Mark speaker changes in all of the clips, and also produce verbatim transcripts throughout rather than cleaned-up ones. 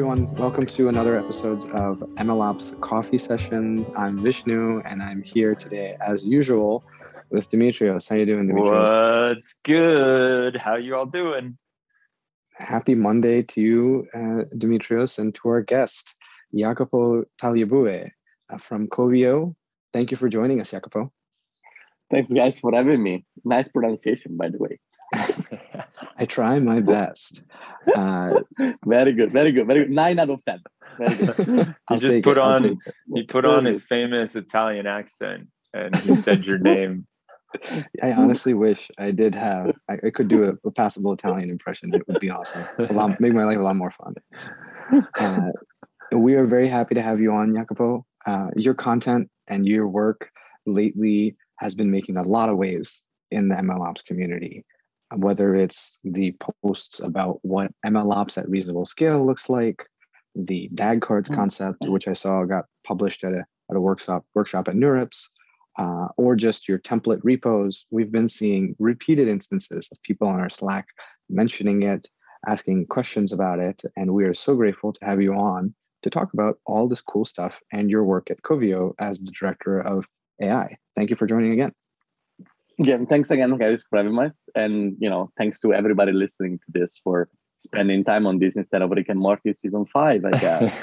Speaker 1: everyone. Welcome to another episode of MLOps Coffee Sessions. I'm Vishnu, and I'm here today, as usual, with Dimitrios. How you doing,
Speaker 2: Dimitrios? What's good? How you all doing?
Speaker 1: Happy Monday to you, uh, Dimitrios, and to our guest, Jacopo Tagliabue uh, from Coveo. Thank you for joining us, Jacopo.
Speaker 3: Thanks, guys, for having me. Nice pronunciation, by the way.
Speaker 1: I try my best.
Speaker 3: Uh, very good, very good, very good. Nine out of ten. Very good.
Speaker 2: he just put it, on he put on his famous Italian accent, and he said your name.
Speaker 1: I honestly wish I did have. I, I could do a, a passable Italian impression. It would be awesome. A lot, make my life a lot more fun. Uh, we are very happy to have you on, Jacopo. Uh, your content and your work lately has been making a lot of waves in the MLOps community. Whether it's the posts about what MLOps at reasonable scale looks like, the D A G cards concept, which I saw got published at a at a workshop workshop at NeurIPS, uh, or just your template repos. We've been seeing repeated instances of people on our Slack mentioning it, asking questions about it, and we are so grateful to have you on to talk about all this cool stuff and your work at Coveo as the director of A I. Thank you for joining again.
Speaker 3: Yeah, thanks again, guys, for having us. And, you know, thanks to everybody listening to this for spending time on this instead of Rick and Morty season five, I guess.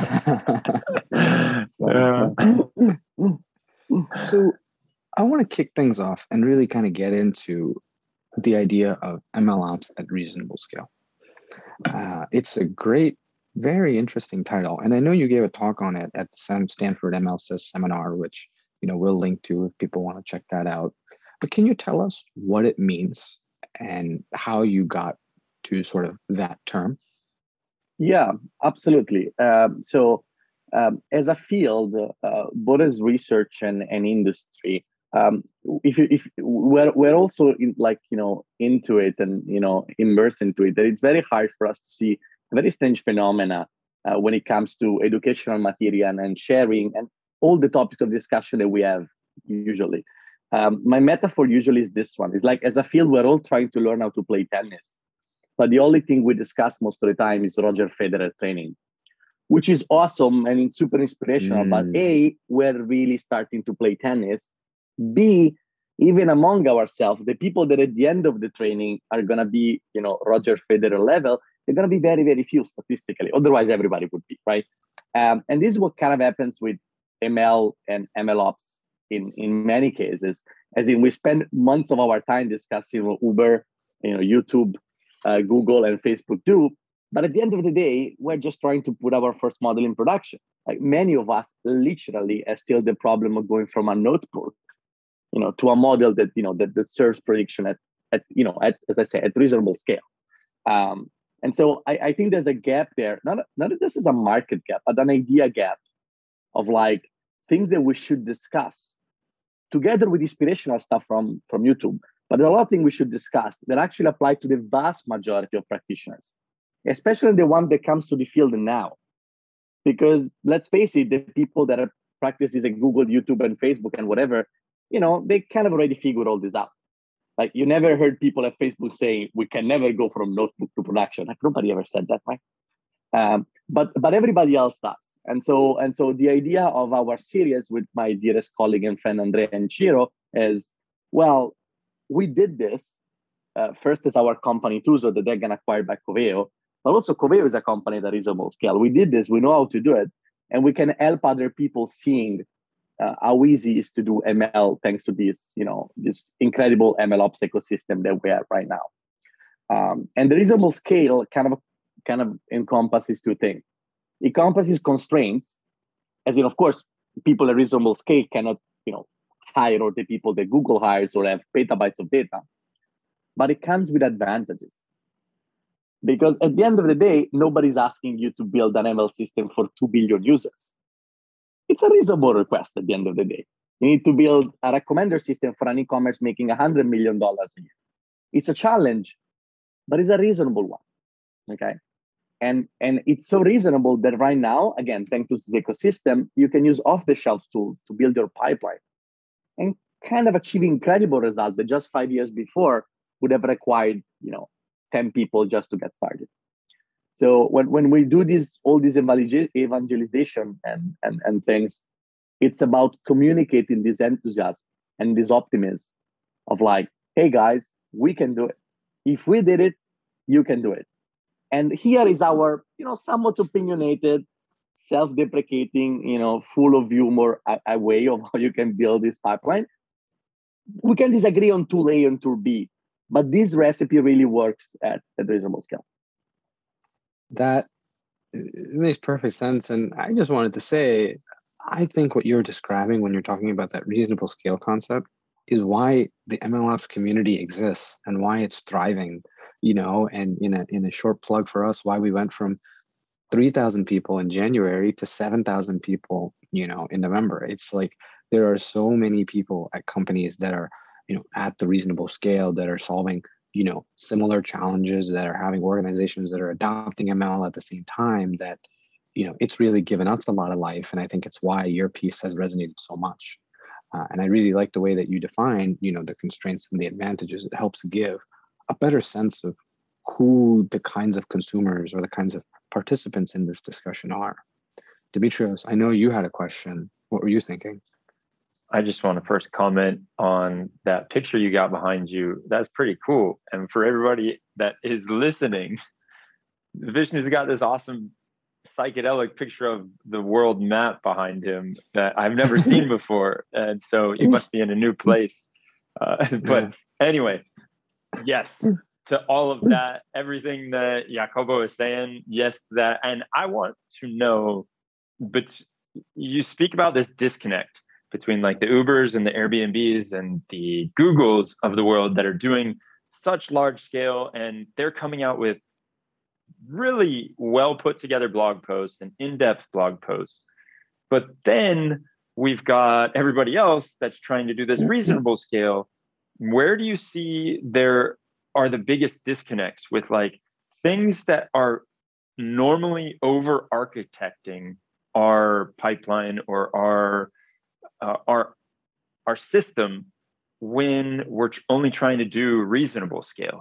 Speaker 1: so, so I want to kick things off and really kind of get into the idea of MLOps at reasonable scale. Uh, it's a great, very interesting title. And I know you gave a talk on it at the Stanford M L S I S seminar, which, you know, we'll link to if people want to check that out. But can you tell us what it means and how you got to sort of that term?
Speaker 3: Yeah, absolutely. Um, so um, as a field, uh, both as research and, and industry, um, if, you, if we're, we're also in, like, you know, into it and, you know, immersed into it, that it's very hard for us to see very strange phenomena uh, when it comes to educational material and sharing and all the topics of discussion that we have usually. Um, my metaphor usually is this one. It's like, as a field, we're all trying to learn how to play tennis. But the only thing we discuss most of the time is Roger Federer training, which is awesome and it's super inspirational. Mm. But A, we're really starting to play tennis. B, even among ourselves, the people that at the end of the training are going to be, you know, Roger Federer level, they're going to be very, very few statistically. Otherwise, everybody would be, right? Um, and this is what kind of happens with M L and MLOps. In, in many cases, as in we spend months of our time discussing what Uber, you know, YouTube, uh, Google, and Facebook do. But at the end of the day, we're just trying to put our first model in production. Like many of us literally are still the problem of going from a notebook, you know, to a model that, you know, that, that serves prediction at, at, you know, at, as I say, at reasonable scale. Um, and so I, I think there's a gap there. Not, not that this is a market gap, but an idea gap of like things that we should discuss together with inspirational stuff from, from YouTube. But there's a lot of things we should discuss that actually apply to the vast majority of practitioners, especially the one that comes to the field now. Because let's face it, the people that are practices at Google, YouTube, and Facebook and whatever, you know, they kind of already figured all this out. Like you never heard people at Facebook saying, we can never go from notebook to production. Like nobody ever said that, right? Um, but but everybody else does. And so and so the idea of our series with my dearest colleague and friend Andrea and Ciro is, well, we did this uh, first as our company too, so that they're gonna acquire by Coveo, but also Coveo is a company that is a small scale. We did this, we know how to do it, and we can help other people seeing uh, how easy it is to do M L thanks to this, you know, this incredible MLOps ecosystem that we have right now. Um, and the reasonable scale kind of kind of encompasses two things. It encompasses constraints, as in, of course, people at reasonable scale cannot, you know, hire or the people that Google hires or have petabytes of data. But it comes with advantages. Because at the end of the day, nobody's asking you to build an M L system for two billion users. It's a reasonable request at the end of the day. You need to build a recommender system for an e-commerce making one hundred million dollars a year. It's a challenge, but it's a reasonable one, okay? And, and it's so reasonable that right now, again, thanks to this ecosystem, you can use off-the-shelf tools to build your pipeline and kind of achieve incredible results that just five years before would have required, you know, ten people just to get started. So when, when we do this, all this evangeliz- evangelization and, and, and things, it's about communicating this enthusiasm and this optimism of like, hey guys, we can do it. If we did it, you can do it. And here is our, you know, somewhat opinionated, self-deprecating, you know, full of humor a, a way of how you can build this pipeline. We can disagree on tool A and tool B, but this recipe really works at a reasonable scale.
Speaker 1: That it makes perfect sense. And I just wanted to say, I think what you're describing when you're talking about that reasonable scale concept is why the MLOps community exists and why it's thriving, you know, and in a, in a short plug for us, why we went from three thousand people in January to seven thousand people, you know, in November. It's like, there are so many people at companies that are, you know, at the reasonable scale that are solving, you know, similar challenges, that are having organizations that are adopting M L at the same time, that, you know, it's really given us a lot of life. And I think it's why your piece has resonated so much. Uh, and I really like the way that you define, you know, the constraints and the advantages. It helps give a better sense of who the kinds of consumers or the kinds of participants in this discussion are. Demetrios, I know you had a question. What were you thinking?
Speaker 2: I just want to first comment on that picture you got behind you. That's pretty cool. And for everybody that is listening, Vishnu's got this awesome psychedelic picture of the world map behind him that I've never seen before. And so you must be in a new place. Uh, but yeah. Anyway, yes, to all of that, everything that Jacopo is saying, yes to that. And I want to know, but you speak about this disconnect between like the Ubers and the Airbnbs and the Googles of the world that are doing such large scale, and they're coming out with really well put together blog posts and in-depth blog posts. But then we've got everybody else that's trying to do this reasonable scale. Where do you see there are the biggest disconnects with like things that are normally over architecting our pipeline or our uh, our our system when we're only trying to do reasonable scale?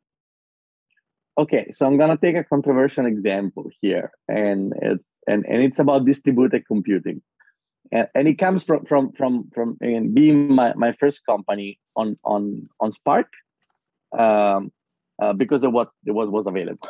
Speaker 3: Okay, so I'm gonna take a controversial example here, and it's and, and it's about distributed computing, and, and it comes from from from from again, being my, my first company on on on Spark, um, uh, because of what it was was available.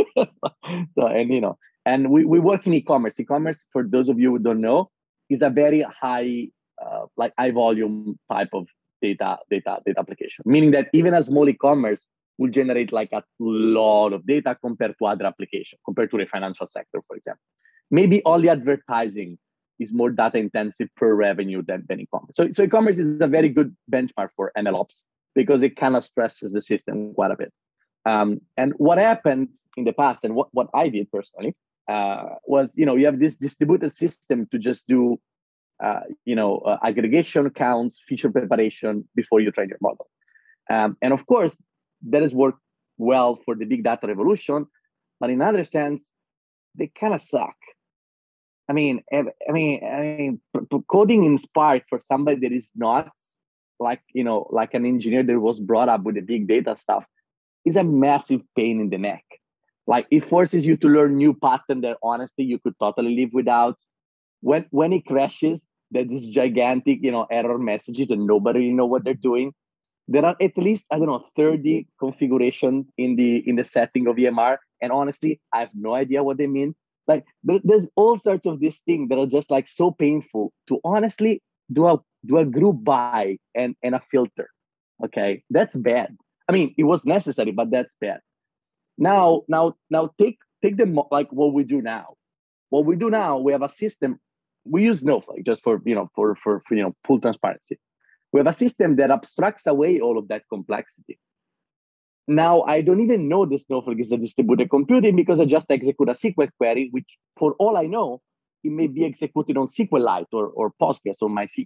Speaker 3: So and you know, and we, we work in e-commerce. E-commerce, for those of you who don't know, is a very high uh, like high volume type of data data data application. Meaning that even a small e-commerce will generate like a lot of data compared to other applications, compared to the financial sector, for example. Maybe only advertising is more data intensive per revenue than, than e-commerce. So, so e-commerce is a very good benchmark for MLOps because it kind of stresses the system quite a bit. Um, and what happened in the past, and what, what I did personally, uh, was, you know, you have this distributed system to just do, uh, you know, uh, aggregation counts, feature preparation before you train your model. Um, and of course, that has worked well for the big data revolution, but in other sense, they kind of suck. I mean, I mean, I mean, coding in Spark for somebody that is not like, you know, like an engineer that was brought up with the big data stuff is a massive pain in the neck. Like it forces you to learn new pattern that honestly you could totally live without. When when it crashes, there's this gigantic, you know, error messages that nobody really know what they're doing. There are at least, I don't know, thirty configurations in the in the setting of E M R. And honestly, I have no idea what they mean. Like there, there's all sorts of these things that are just like so painful to honestly do a do a group by and, and a filter. Okay, that's bad. I mean, it was necessary, but that's bad. Now, now, now take take the like what we do now. What we do now, we have a system. We use Snowflake just for you know for for, for you know full transparency. We have a system that abstracts away all of that complexity. Now, I don't even know the Snowflake is a distributed computing because I just execute a S Q L query, which for all I know, it may be executed on SQLite or, or Postgres or MySQL.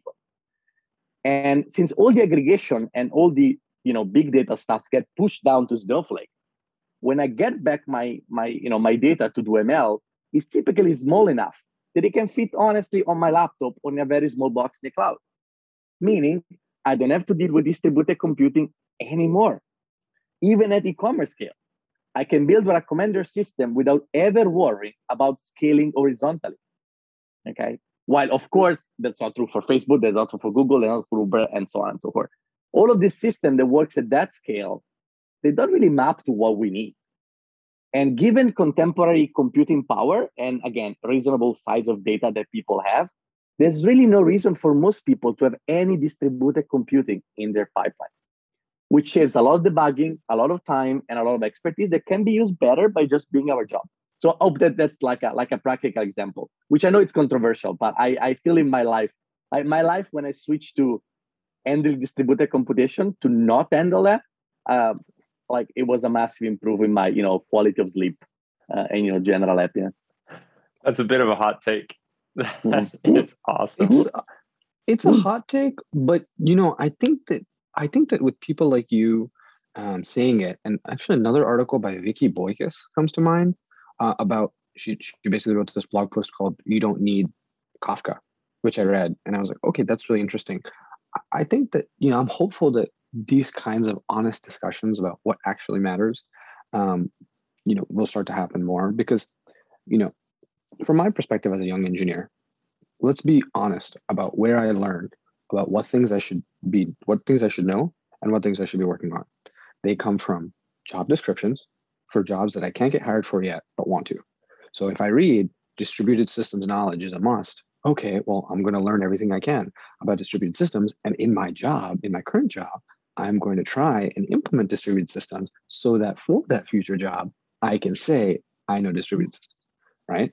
Speaker 3: And since all the aggregation and all the you know big data stuff get pushed down to Snowflake, when I get back my, my, you know, my data to do M L, it's typically small enough that it can fit honestly on my laptop on a very small box in the cloud. Meaning, I don't have to deal with distributed computing anymore, even at e-commerce scale. I can build a recommender system without ever worrying about scaling horizontally. Okay. While of course that's not true for Facebook, that's not true for Google, and not for Uber, and so on and so forth. All of this system that works at that scale, they don't really map to what we need. And given contemporary computing power and again reasonable size of data that people have, there's really no reason for most people to have any distributed computing in their pipeline, which saves a lot of debugging, a lot of time, and a lot of expertise that can be used better by just doing our job. So I hope that that's like a like a practical example, which I know it's controversial, but I, I feel in my life, I, my life when I switched to handle distributed computation to not handle that, uh, like it was a massive improvement in my you know quality of sleep uh, and you know general happiness.
Speaker 2: That's a bit of a hot take.
Speaker 3: Mm.
Speaker 2: It's awesome.
Speaker 1: It's it's a hot take, but you know, I think that I think that with people like you um, saying it, and actually another article by Vicky Boykis comes to mind uh, about she she basically wrote this blog post called "You Don't Need Kafka," which I read, and I was like, okay, that's really interesting. I think that you know I'm hopeful that these kinds of honest discussions about what actually matters, um, you know, will start to happen more because, you know, from my perspective as a young engineer, let's be honest about where I learned, about what things I should be, what things I should know, and what things I should be working on. They come from job descriptions for jobs that I can't get hired for yet, but want to. So if I read distributed systems knowledge is a must, okay, well, I'm going to learn everything I can about distributed systems. And in my job, in my current job, I'm going to try and implement distributed systems so that for that future job, I can say, I know distributed systems, right?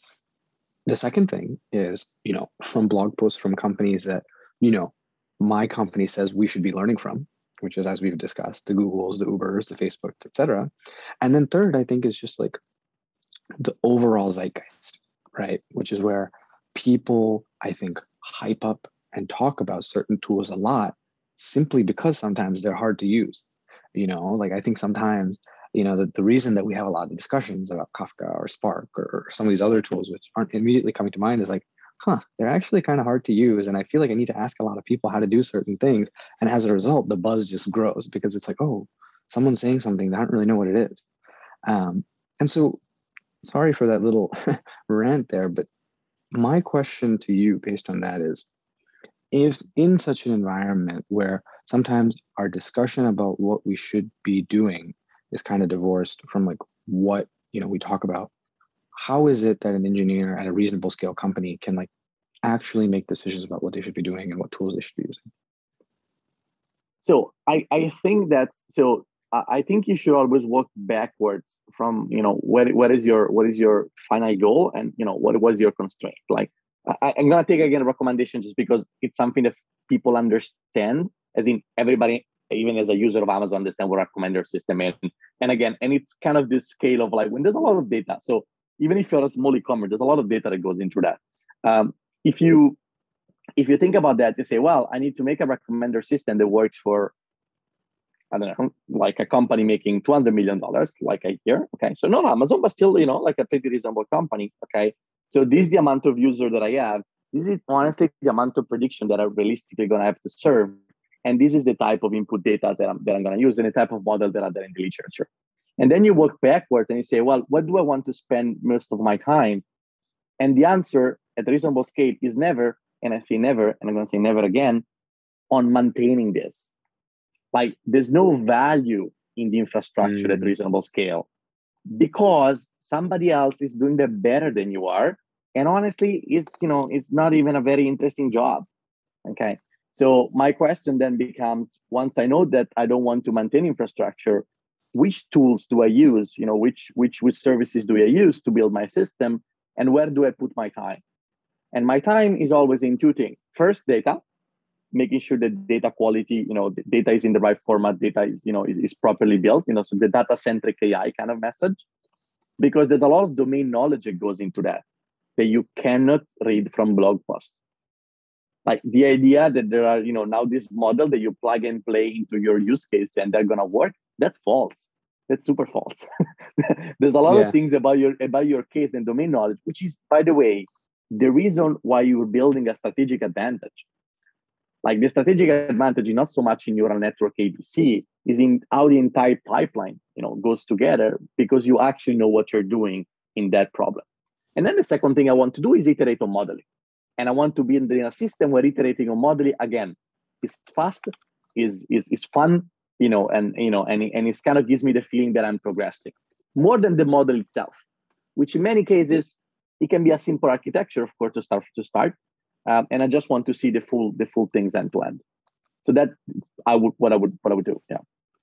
Speaker 1: The second thing is, you know, from blog posts from companies that, you know, my company says we should be learning from, which is, as we've discussed, the Googles, the Ubers, the Facebooks, et cetera. And then third, I think is just like the overall zeitgeist, right? Which is where people, I think, hype up and talk about certain tools a lot simply because sometimes they're hard to use. You know, like I think sometimes, you know, the, the reason that we have a lot of discussions about Kafka or Spark or, or some of these other tools, which aren't immediately coming to mind, is like, huh, they're actually kind of hard to use. And I feel like I need to ask a lot of people how to do certain things. And as a result, the buzz just grows because it's like, oh, someone's saying something, I don't really know what it is. Um, and so sorry for that little rant there, but my question to you based on that is, if in such an environment where sometimes our discussion about what we should be doing is kind of divorced from like what, you know, we talk about, how is it that an engineer at a reasonable scale company can like actually make decisions about what they should be doing and what tools they should be using?
Speaker 3: So I, I think that's, so I think you should always work backwards from, you know, what, what is your, what is your final goal and, you know, what was your constraint? Like, I, I'm going to take again a recommendation just because it's something that people understand, as in everybody, even as a user of Amazon, understand what a recommender system is. And again, and it's kind of this scale of like, when there's a lot of data. So even if you're a small e-commerce, there's a lot of data that goes into that. Um, if you, if you think about that, you say, well, I need to make a recommender system that works for, I don't know, like a company making two hundred million dollars, like a year. Okay. So not Amazon, but still, you know, like a pretty reasonable company. Okay. So this is the amount of user that I have. This is honestly the amount of prediction that I'm realistically going to have to serve. And this is the type of input data that I'm, that I'm going to use and the type of model that are there in the literature. And then you work backwards and you say, well, what do I want to spend most of my time? And the answer at a reasonable scale is never, and I say never, and I'm going to say never again, on maintaining this. Like there's no value in the infrastructure mm. at reasonable scale because somebody else is doing that better than you are. And honestly, is you know, it's not even a very interesting job. Okay. So my question then becomes, once I know that I don't want to maintain infrastructure, which tools do I use? You know, which which which services do I use to build my system? And where do I put my time? And my time is always in two things. First, data. Making sure that data quality, you know, the data is in the right format, data is, you know, is, is properly built, you know, so the data-centric A I kind of message, because there's a lot of domain knowledge that goes into that, that you cannot read from blog posts. Like the idea that there are, you know, now this model that you plug and play into your use case and they're going to work, that's false. That's super false. There's a lot yeah. of things about your, about your case and domain knowledge, which is, by the way, the reason why you're building a strategic advantage. Like the strategic advantage is not so much in neural network A B C, is in how the entire pipeline, you know, goes together, because you actually know what you're doing in that problem. And then the second thing I want to do is iterate on modeling. And I want to be in a system where iterating on modeling, again, is fast, is is is fun, you know, and you know, and, and it kind of gives me the feeling that I'm progressing more than the model itself, which in many cases, it can be a simple architecture, of course, to start to start. Um, and I just want to see the full the full things end to end. So that I would what I would what I would do. Yeah.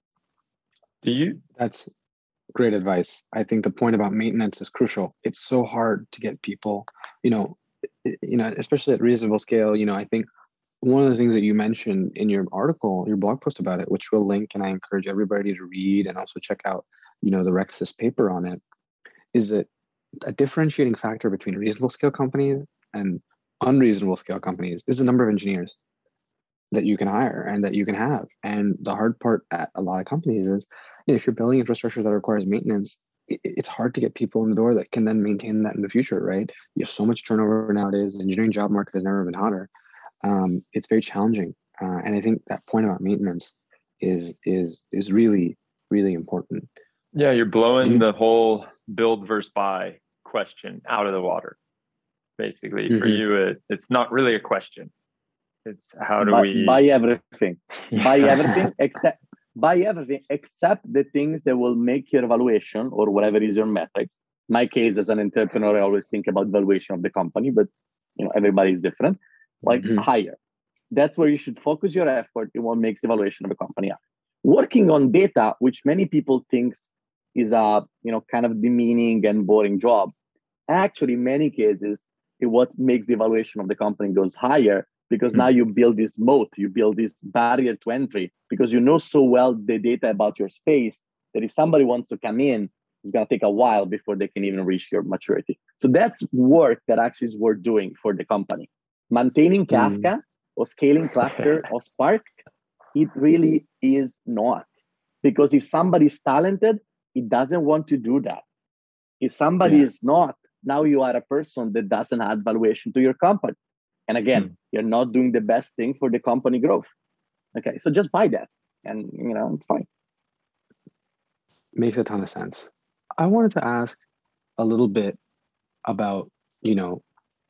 Speaker 2: Do you?
Speaker 1: That's great advice. I think the point about maintenance is crucial. It's so hard to get people, you know, you know, especially at reasonable scale. You know, I think one of the things that you mentioned in your article, your blog post about it, which we'll link, and I encourage everybody to read and also check out, you know, the Rexis paper on it, is that a differentiating factor between reasonable scale companies and unreasonable scale companies is the number of engineers that you can hire and that you can have. And the hard part at a lot of companies is, you know, if you're building infrastructure that requires maintenance, it, it's hard to get people in the door that can then maintain that in the future, right? You have so much turnover nowadays. The engineering job market has never been hotter. Um, it's very challenging. Uh, and I think that point about maintenance is is is really, really important.
Speaker 2: Yeah, you're blowing the whole build versus buy question out of the water. Basically, mm-hmm. for you, it, it's not really a question. It's how do
Speaker 3: buy,
Speaker 2: we
Speaker 3: buy everything, yeah. buy everything except buy everything except the things that will make your evaluation or whatever is your metrics. My case as an entrepreneur, I always think about valuation of the company, but you know everybody is different. Like mm-hmm. higher, that's where you should focus your effort in what makes evaluation of a company up. Working on data, which many people think is a you know kind of demeaning and boring job, actually in many cases, it what makes the evaluation of the company goes higher. Because now you build this moat, you build this barrier to entry, because you know so well the data about your space that if somebody wants to come in, it's going to take a while before they can even reach your maturity. So that's work that actually is worth doing for the company. Maintaining Kafka mm. or scaling cluster or Spark, it really is not. Because if somebody is talented, it doesn't want to do that. If somebody yeah. is not, now you are a person that doesn't add valuation to your company. And again, hmm. you're not doing the best thing for the company growth. Okay, so just buy that, and you know it's fine.
Speaker 1: Makes a ton of sense. I wanted to ask a little bit about, you know,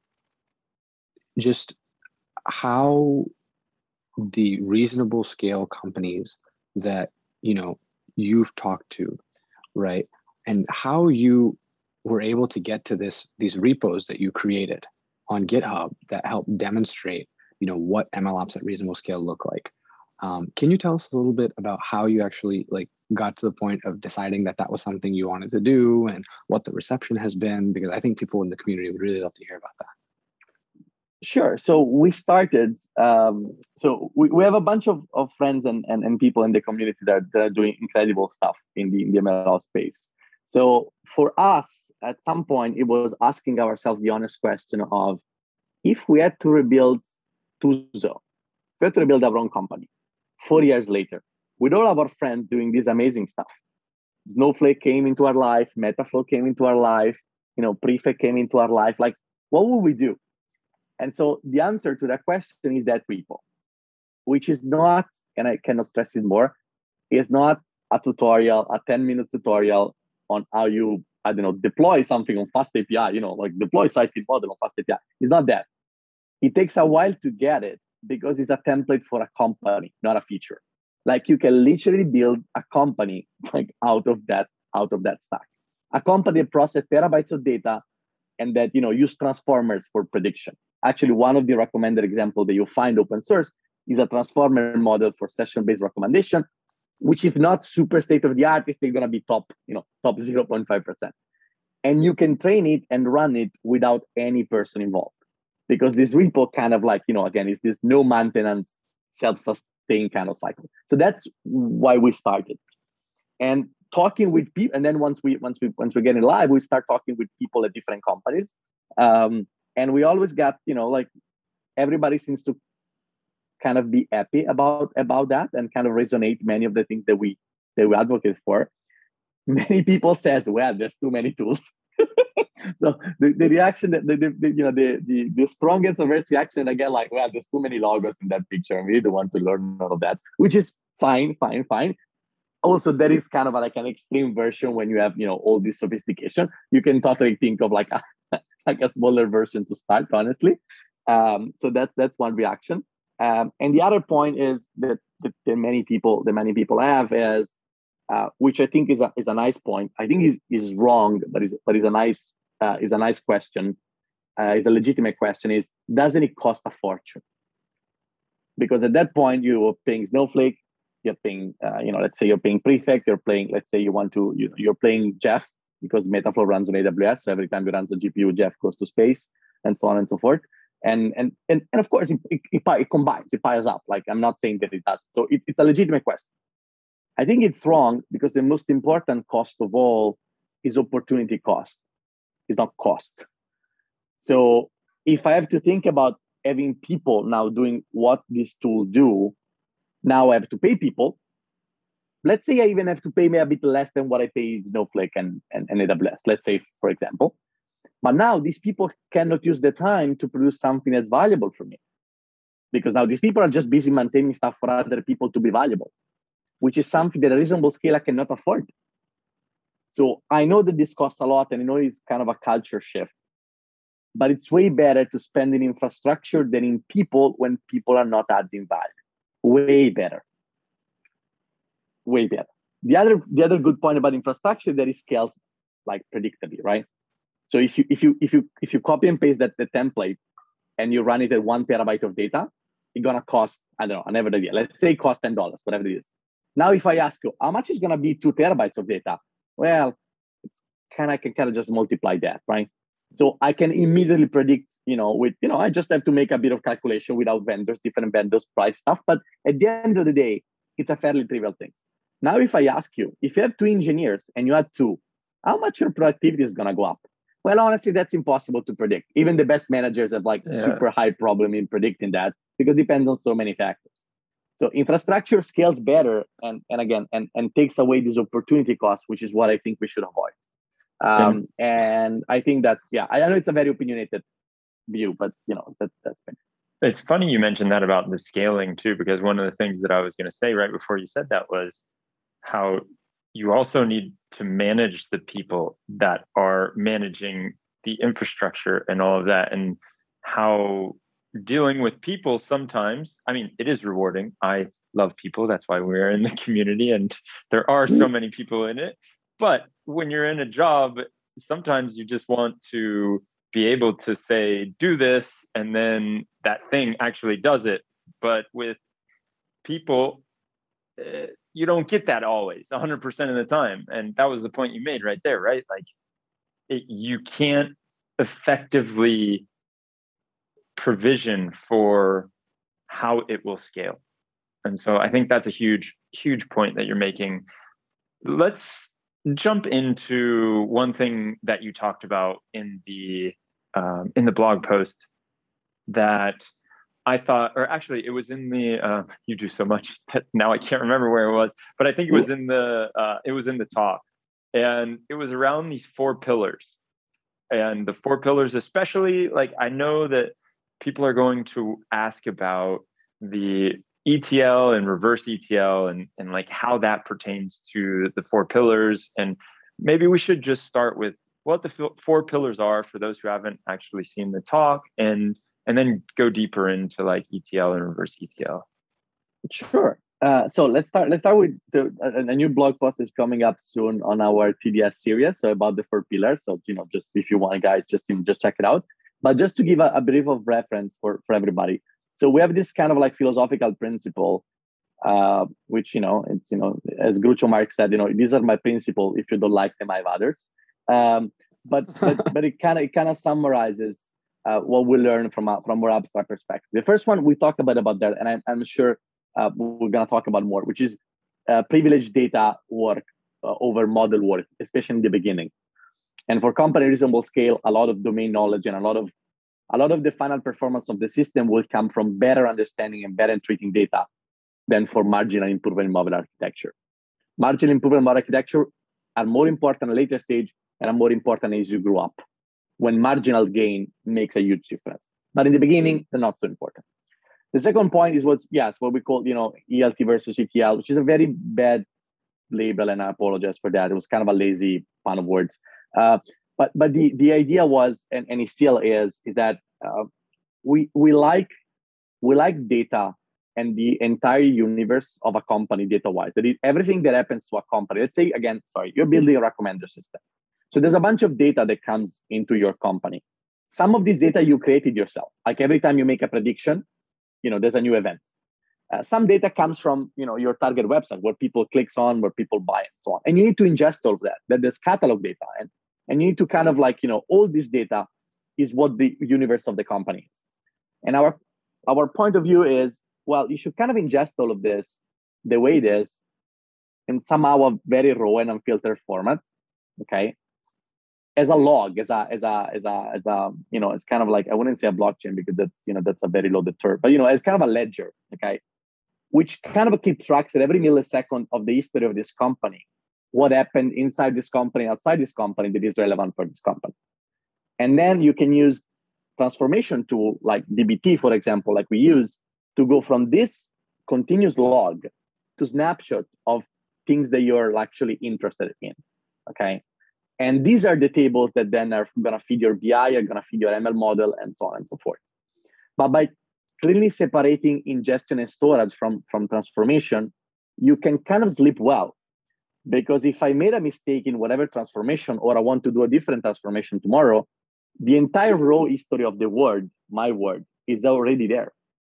Speaker 1: just how the reasonable scale companies that you know you've talked to, right, and how you were able to get to this these repos that you created on GitHub that help demonstrate, you know, what MLOps at reasonable scale look like. Um, can you tell us a little bit about how you actually like got to the point of deciding that that was something you wanted to do and what the reception has been? Because I think people in the community would really love to hear about that.
Speaker 3: Sure. So we started, um, so we, we have a bunch of, of friends and, and, and people in the community that, that are doing incredible stuff in the, in the M L O space. So for us, at some point, it was asking ourselves the honest question of, if we had to rebuild Tuzo, if we had to rebuild our own company four years later, with all of our friends doing this amazing stuff, Snowflake came into our life, Metaflow came into our life, you know, Prefect came into our life, like, what would we do? And so the answer to that question is that repo, which is not, and I cannot stress it more, is not a tutorial, a ten minutes tutorial on how you, I don't know, deploy something on FastAPI, you know, like deploy Scikit model on FastAPI. It's not that. It takes a while to get it because it's a template for a company, not a feature. Like you can literally build a company like out of that, out of that stack. A company that processes terabytes of data and that, you know, use transformers for prediction. Actually, one of the recommended examples that you'll find open source is a transformer model for session-based recommendation, which if not super state-of-the-art, is still going to be top, you know, top zero point five percent. And you can train it and run it without any person involved. Because this repo kind of like, you know, again, is this no maintenance, self-sustained kind of cycle. So that's why we started. And talking with people, and then once we once we once we get in live, we start talking with people at different companies. Um, and we always got, you know, like everybody seems to kind of be happy about about that and kind of resonate many of the things that we that we advocate for. Many people says, well, there's too many tools. So the, the reaction that the, the, the you know the, the the strongest adverse reaction again, like, well, there's too many logos in that picture, and we don't want to learn all of that, which is fine, fine, fine. also that is kind of like an extreme version when you have, you know, all this sophistication. You can totally think of like a, like a smaller version to start, honestly. Um, so that's that's one reaction. Um, and the other point is that, that, that many people that many people have is, uh, which I think is a is a nice point. I think is is wrong, but is but is a nice uh, is a nice question. Uh, is a legitimate question. Is doesn't it cost a fortune? Because at that point you're paying Snowflake, you're paying, uh, you know, let's say you're paying Prefect, you're playing, let's say you want to, you know, you're playing Jeff because Metaflow runs on A W S. So every time you run the G P U, Jeff goes to space, and so on and so forth. And and and, and of course, it, it, it combines, it piles up. Like, I'm not saying that it doesn't. So it, it's a legitimate question. I think it's wrong because the most important cost of all is opportunity cost. It's not cost. So if I have to think about having people now doing what this tool do, now I have to pay people. Let's say I even have to pay me a bit less than what I pay Snowflake and, and, and A W S, let's say, for example. But now these people cannot use the time to produce something that's valuable for me. Because now these people are just busy maintaining stuff for other people to be valuable, which is something that a reasonable scale I cannot afford. So I know that this costs a lot, and I know it's kind of a culture shift, but it's way better to spend in infrastructure than in people when people are not adding value. Way better. Way better. The other, the other good point about infrastructure that it scales like predictably, right? So if you if you if you if you copy and paste that the template and you run it at one terabyte of data, it's gonna cost, I don't know, I never did it. Let's say it costs ten dollars, whatever it is. Now, if I ask you how much is gonna be two terabytes of data, well, it's kind of I can kind of just multiply that, right? So I can immediately predict, you know, with, you know, I just have to make a bit of calculation without vendors, different vendors, price stuff. But at the end of the day, it's a fairly trivial thing. Now, if I ask you, if you have two engineers and you add two, how much your productivity is going to go up? Well, honestly, that's impossible to predict. Even the best managers have like yeah. super high problem in predicting that because it depends on so many factors. So infrastructure scales better and, and again, and, and takes away this opportunity cost, which is what I think we should avoid. Um, yeah. And I think that's, yeah, I know it's a very opinionated view, but you know, that, that's been.
Speaker 2: It's funny you mentioned that about the scaling too, because one of the things that I was going to say right before you said that was how you also need to manage the people that are managing the infrastructure and all of that, and how dealing with people sometimes, I mean, it is rewarding. I love people. That's why we're in the community and there are so many people in it. But when you're in a job, sometimes you just want to be able to say, do this, and then that thing actually does it. But with people, uh, you don't get that always, one hundred percent of the time. And that was the point you made right there, right? Like, it, you can't effectively provision for how it will scale. And so I think that's a huge, huge point that you're making. Let's jump into one thing that you talked about in the um, in the blog post that I thought, or actually it was in the, uh, you do so much that now I can't remember where it was, but I think it was in the, uh, it was in the talk, and it was around these four pillars. And the four pillars, especially, like, I know that people are going to ask about the E T L and reverse E T L and, and like how that pertains to the four pillars. And maybe we should just start with what the four pillars are for those who haven't actually seen the talk, and and then go deeper into like E T L and reverse E T L.
Speaker 3: Sure. Uh, so let's start. Let's start with so a, a new blog post is coming up soon on our T D S series. So about the four pillars. So you know, just if you want, guys, just you know, just check it out. But just to give a, a brief of reference for for everybody. So we have this kind of like philosophical principle, uh, which you know, it's you know, as Groucho Marx said, you know, these are my principles. If you don't like them, I have others. Um, but, but but it kind of it kind of summarizes uh, what we learn from a from more abstract perspective. The first one we talked about about that, and I'm, I'm sure uh, we're gonna talk about more, which is uh, privileged data work uh, over model work, especially in the beginning. And for company reasonable scale, a lot of domain knowledge and a lot of a lot of the final performance of the system will come from better understanding and better treating data than for marginal improvement in model architecture. Marginal improvement in model architecture are more important at a later stage and are more important as you grow up, when marginal gain makes a huge difference. But in the beginning, they're not so important. The second point is what's, yes, what we call, you know, E L T versus E T L, which is a very bad label, and I apologize for that. It was kind of a lazy pun of words. Uh, but but the the idea was, and, and it still is, is that uh, we we like we like data and the entire universe of a company data-wise. That is everything that happens to a company. Let's say again, sorry, you're building a recommender system. So there's a bunch of data that comes into your company. Some of this data you created yourself. Like every time you make a prediction, you know, there's a new event. Uh, some data comes from, you know, your target website, where people clicks on, where people buy, and so on. And you need to ingest all of that. That there's catalog data, and and you need to kind of like, you know, all this data is what the universe of the company is. And our our point of view is, well, you should kind of ingest all of this the way it is in somehow a very raw and unfiltered format, okay? As a log, as a as a as a as a you know, it's kind of like, I wouldn't say a blockchain because that's, you know, that's a very loaded term, but you know, it's kind of a ledger, okay, which kind of keeps tracks at every millisecond of the history of this company, what happened inside this company, outside this company that is relevant for this company, and then you can use transformation tool like D B T, for example, like we use, to go from this continuous log to snapshot of things that you're actually interested in, okay? And these are the tables that then are going to feed your B I, are going to feed your M L model, and so on and so forth. But by clearly separating ingestion and storage from, from transformation, you can kind of sleep well. Because if I made a mistake in whatever transformation, or I want to do a different transformation tomorrow, the entire raw history of the word, my word, is already there.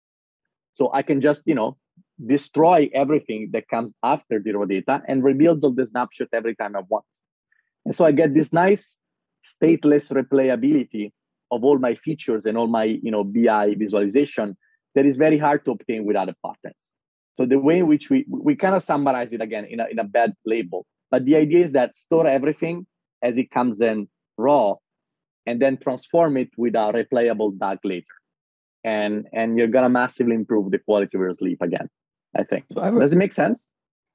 Speaker 3: So I can just, you know, destroy everything that comes after the raw data and rebuild all the snapshot every time I want. And so I get this nice stateless replayability of all my features and all my, you know, B I visualization that is very hard to obtain with other patterns. So the way in which we, we kind of summarize it again in a, in a bad label, but the idea is that store everything as it comes in raw and then transform it with a replayable D A G later. And, and you're going to massively improve the quality of your sleep again, I think. So I would, Does it make sense?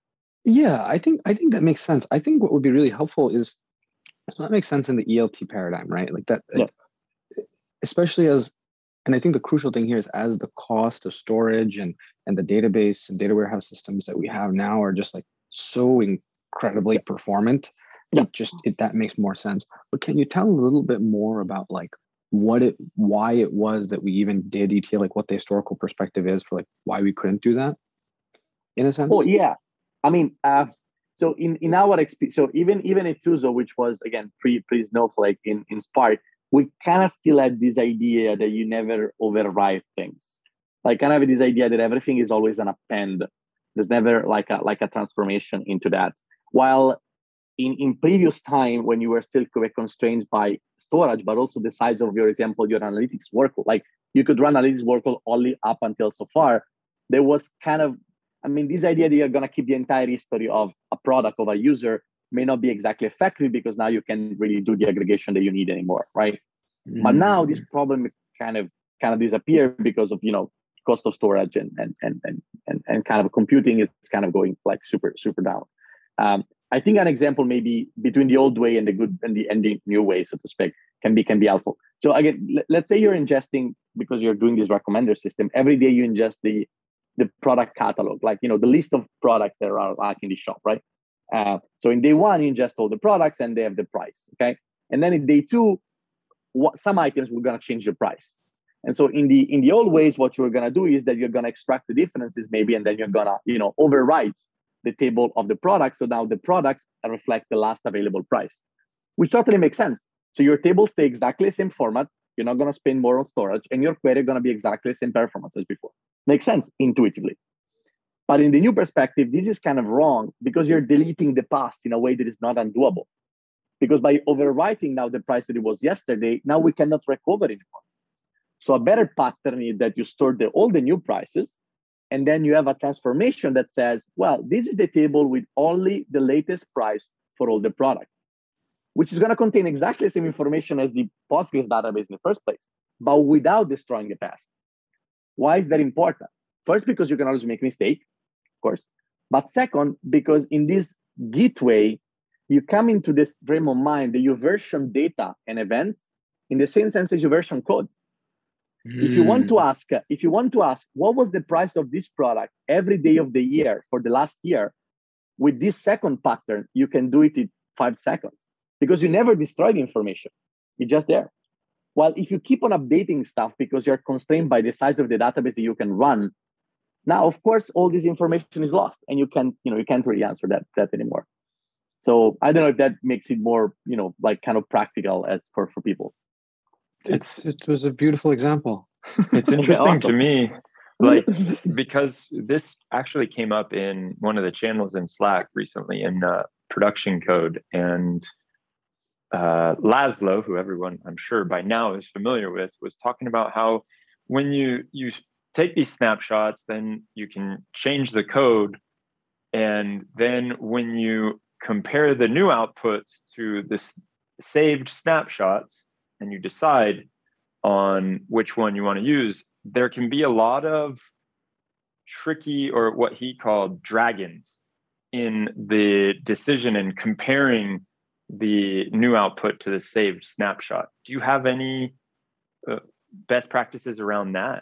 Speaker 1: Yeah, I think I think that makes sense. I think what would be really helpful is, so that makes sense in the E L T paradigm, right? Like that,
Speaker 3: yeah.
Speaker 1: Especially as, and I think the crucial thing here is, as the cost of storage and and the database and data warehouse systems that we have now are just like so incredibly
Speaker 3: yeah.
Speaker 1: performant,
Speaker 3: yeah.
Speaker 1: it just it that makes more sense. But can you tell a little bit more about like what it, why it was that we even did E T L, like what the historical perspective is for like why we couldn't do that, in a sense?
Speaker 3: Oh yeah. I mean, uh, so in, in our experience, so even even at Tuzo, which was again pre pre Snowflake in, in Spark, we kind of still had this idea that you never overwrite things. Like kind of this idea that everything is always an append. There's never like a like a transformation into that. While in, in previous time, when you were still constrained by storage, but also the size of your example, your analytics workload, like you could run analytics workload only up until so far, there was kind of, I mean, this idea that you're going to keep the entire history of a product, of a user, may not be exactly effective, because now you can really do the aggregation that you need anymore, right? Mm-hmm. But now this problem kind of kind of disappeared because of, you know, cost of storage and and and and and, and kind of computing is kind of going like super super down. Um, I think an example maybe between the old way and the good and the and the new way, so to speak, can be can be helpful. So again, l- let's say you're ingesting, because you're doing this recommender system, every day you ingest the the product catalog, like, you know, the list of products that are like in the shop, right? Uh, so in day one, you ingest all the products and they have the price, okay? And then in day two, what, some items we're going to change the price. And so in the in the old ways, what you're going to do is that you're going to extract the differences maybe, and then you're going to, you know, overwrite the table of the products. So now the products reflect the last available price, which totally makes sense. So your tables stay exactly the same format. You're not going to spend more on storage, and your query going to be exactly the same performance as before. Makes sense intuitively. But in the new perspective, this is kind of wrong, because you're deleting the past in a way that is not undoable. Because by overwriting now the price that it was yesterday, now we cannot recover anymore. So a better pattern is that you store the, all the new prices, and then you have a transformation that says, well, this is the table with only the latest price for all the product, which is going to contain exactly the same information as the Postgres database in the first place, but without destroying the past. Why is that important? First, because you can always make a mistake, of course. But second, because in this Git way, you come into this frame of mind that you version data and events in the same sense as you version code. Mm. If you want to ask, if you want to ask, what was the price of this product every day of the year for the last year, with this second pattern, you can do it in five seconds because you never destroy the information. It's just there. While if you keep on updating stuff because you're constrained by the size of the database that you can run, now, of course, all this information is lost and you can't, you know, you can't really answer that, that anymore. So I don't know if that makes it more, you know, like kind of practical as for, for people.
Speaker 1: It's, it was a beautiful example.
Speaker 2: It's interesting
Speaker 3: Okay, awesome.
Speaker 2: to me, like, because this actually came up in one of the channels in Slack recently in uh, production code. And uh, Laszlo, who everyone I'm sure by now is familiar with, was talking about how when you, you take these snapshots, then you can change the code. And then when you compare the new outputs to the s- saved snapshots and you decide on which one you want to use, there can be a lot of tricky, or what he called dragons, in the decision and comparing the new output to the saved snapshot. Do you have any uh, best practices around that?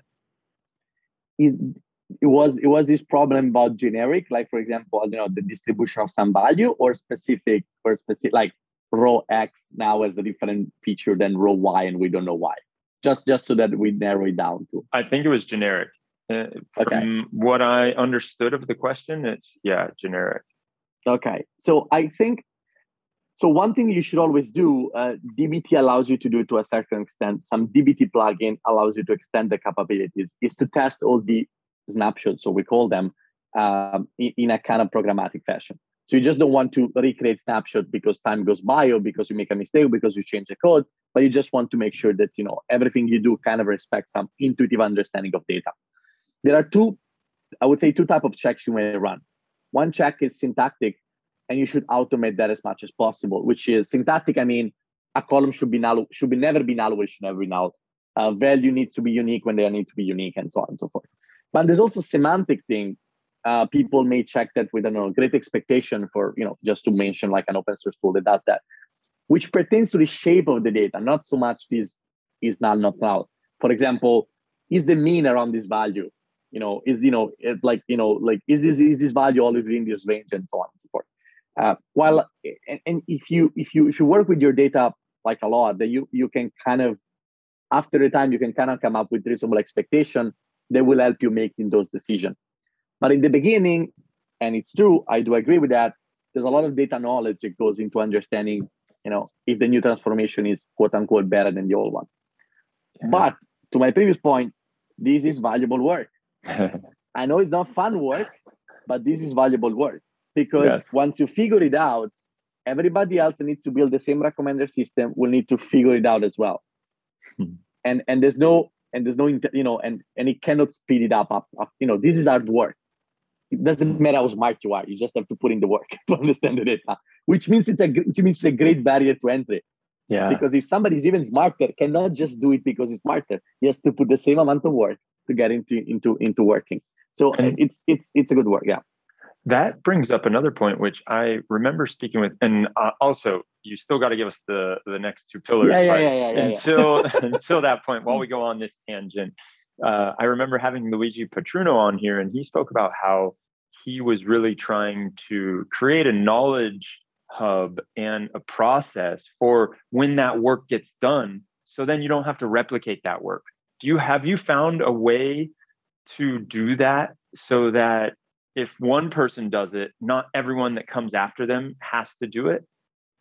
Speaker 3: It, it was it was this problem about generic, like for example, you know, the distribution of some value, or specific or specific, like row X now has a different feature than row Y, and we don't know why. Just just so that we narrow it down to.
Speaker 2: I think it was generic. Uh,
Speaker 3: Okay.
Speaker 2: From what I understood of the question, it's yeah, generic.
Speaker 3: Okay, so I think, so one thing you should always do, uh, D B T allows you to do it to a certain extent. Some D B T plugin allows you to extend the capabilities, is to test all the snapshots, so we call them, um, in, in a kind of programmatic fashion. So you just don't want to recreate snapshot because time goes by, or because you make a mistake, or because you change the code, but you just want to make sure that, you know, everything you do kind of respects some intuitive understanding of data. There are two, I would say two types of checks you may run. One check is syntactic, and you should automate that as much as possible, which is syntactic. I mean, a column should be null, should be never be null, which should never be null. Uh, value needs to be unique when they need to be unique, and so on and so forth. But there's also semantic thing. Uh, people may check that with, I don't know, great expectation for, you know, just to mention like an open source tool that does that, which pertains to the shape of the data, not so much this is null, not null. For example, is the mean around this value? You know, is, you know, it like, you know, like, is this, is this value always within this range, and so on and so forth. Uh, while, and, and if you, if you, if you work with your data like a lot, then you, you can kind of, after a time, you can kind of come up with reasonable expectation that will help you making those decisions. But in the beginning, and it's true, I do agree with that, there's a lot of data knowledge that goes into understanding, you know, if the new transformation is quote unquote better than the old one. Yeah. But to my previous point, this is valuable work. I know it's not fun work, but this is valuable work, because yes. once you figure it out, everybody else needs to build the same recommender system will need to figure it out as well. Hmm. And and there's no and there's no you know and and it cannot speed it up up, up. You know, this is hard work. It doesn't matter how smart you are. You just have to put in the work to understand the data, which means it's a which means it's a great barrier to entry. Yeah. Because if somebody's even smarter, cannot just do it because he's smarter. He has to put the same amount of work to get into into into working. So and it's it's it's a good work. Yeah.
Speaker 2: That brings up another point, which I remember speaking with, and uh, also you still got to give us the the next two pillars.
Speaker 3: Yeah, yeah, yeah, yeah, yeah,
Speaker 2: until yeah. until that point, while we go on this tangent, uh, I remember having Luigi Petruno on here, and he spoke about how he was really trying to create a knowledge hub and a process for when that work gets done, so then you don't have to replicate that work. Do you have you found a way to do that so that if one person does it, not everyone that comes after them has to do it?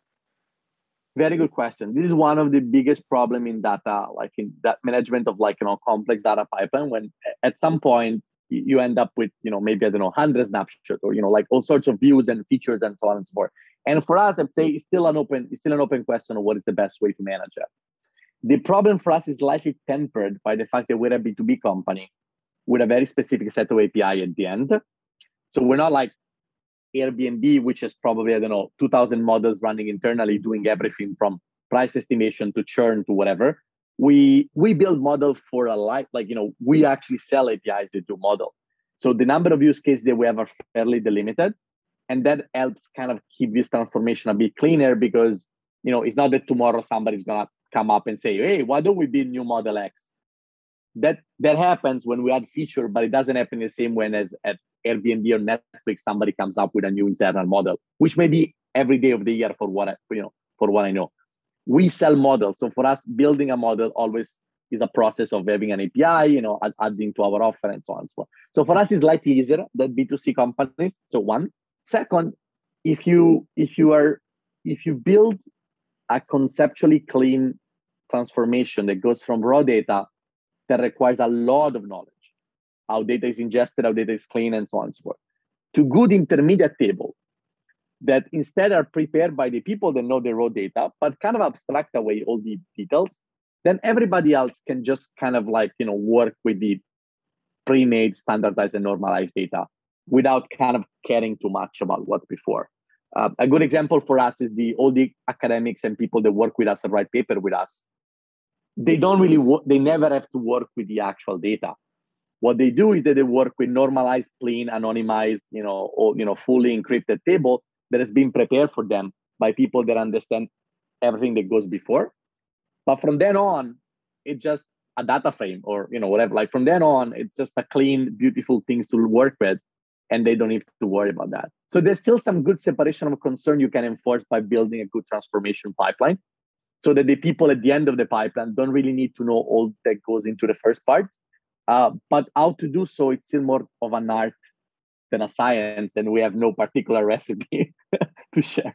Speaker 3: Very good question. This is one of the biggest problem in data, like in that management of like, you know, complex data pipeline, when at some point you end up with, you know, maybe, I don't know, one hundred snapshots, or, you know, like all sorts of views and features and so on and so forth. And for us, I'd say it's still an open, it's still an open question of what is the best way to manage it. The problem for us is slightly tempered by the fact that we're a B two B company with a very specific set of A P I at the end. So we're not like Airbnb, which is probably, I don't know, two thousand models running internally, doing everything from price estimation to churn to whatever. We we build models for a life, like, you know, we actually sell A P Is that do model. So the number of use cases that we have are fairly delimited. And that helps kind of keep this transformation a bit cleaner, because, you know, it's not that tomorrow somebody's going to come up and say, hey, why don't we build new model X? that that happens when we add feature, but it doesn't happen the same way as at Airbnb or Netflix. Somebody comes up with a new internal model, which may be every day of the year for what I, for, you know, for what I know. We sell models, so for us, building a model always is a process of having an A P I, you know, adding to our offer and so on and so forth. So for us, it's slightly easier than B two C companies. So one, second, if you if you are if you build a conceptually clean transformation that goes from raw data that requires a lot of knowledge, how data is ingested, how data is clean, and so on and so forth, to good intermediate table that instead are prepared by the people that know the raw data, but kind of abstract away all the details, then everybody else can just kind of like, you know, work with the pre-made, standardized, and normalized data without kind of caring too much about what's before. Uh, a good example for us is the all the academics and people that work with us and write paper with us. They don't really, wo- they never have to work with the actual data. What they do is that they work with normalized, clean, anonymized, you know, or, you know, fully encrypted table that has been prepared for them by people that understand everything that goes before. But from then on, it's just a data frame or, you know, whatever. Like from then on, it's just a clean, beautiful things to work with, and they don't need to worry about that. So there's still some good separation of concern you can enforce by building a good transformation pipeline, so that the people at the end of the pipeline don't really need to know all that goes into the first part. Uh, but how to do so, it's still more of an art than a science, and we have no particular recipe to share.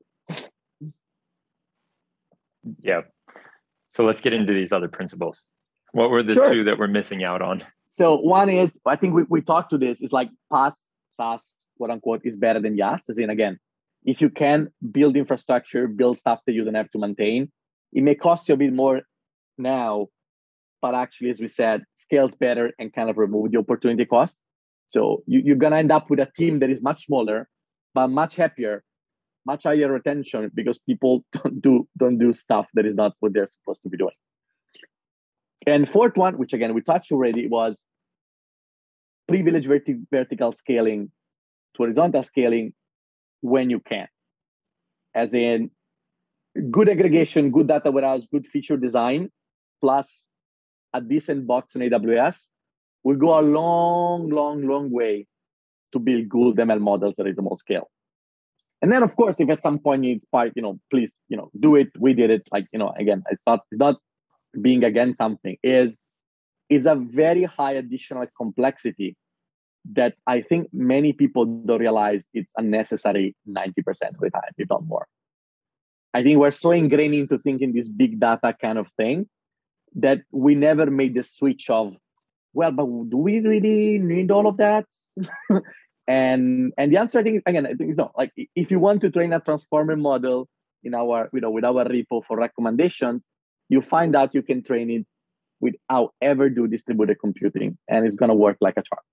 Speaker 2: Yeah. So let's get into these other principles. What were the
Speaker 3: Sure.
Speaker 2: two that we're missing out on?
Speaker 3: So one is, I think we, we talked to this, is like PaaS, SaaS, quote unquote, is better than IaaS. As in, again, if you can build infrastructure, build stuff that you don't have to maintain, it may cost you a bit more now, but actually, as we said, scales better and kind of remove the opportunity cost. So you, you're going to end up with a team that is much smaller, but much happier, much higher retention, because people don't do don't do stuff that is not what they're supposed to be doing. And fourth one, which again we touched already, was privilege verti- vertical scaling to horizontal scaling when you can. As in good aggregation, good data warehouse, good feature design, plus a decent box on A W S will go a long, long, long way to build good M L models at reasonable scale. And then, of course, if at some point you inspire, you know, please, you know, do it. We did it. Like, you know, again, it's not, it's not being against something. Is is a very high additional complexity that I think many people don't realize it's unnecessary ninety percent of the time, if not more. I think we're so ingrained into thinking this big data kind of thing that we never made the switch of, well, but do we really need all of that? And and the answer, I think, again, I think is no. Like, if you want to train a transformer model in our, you know, with our repo for recommendations, you find out you can train it without ever do distributed computing, and it's going to work like a charm.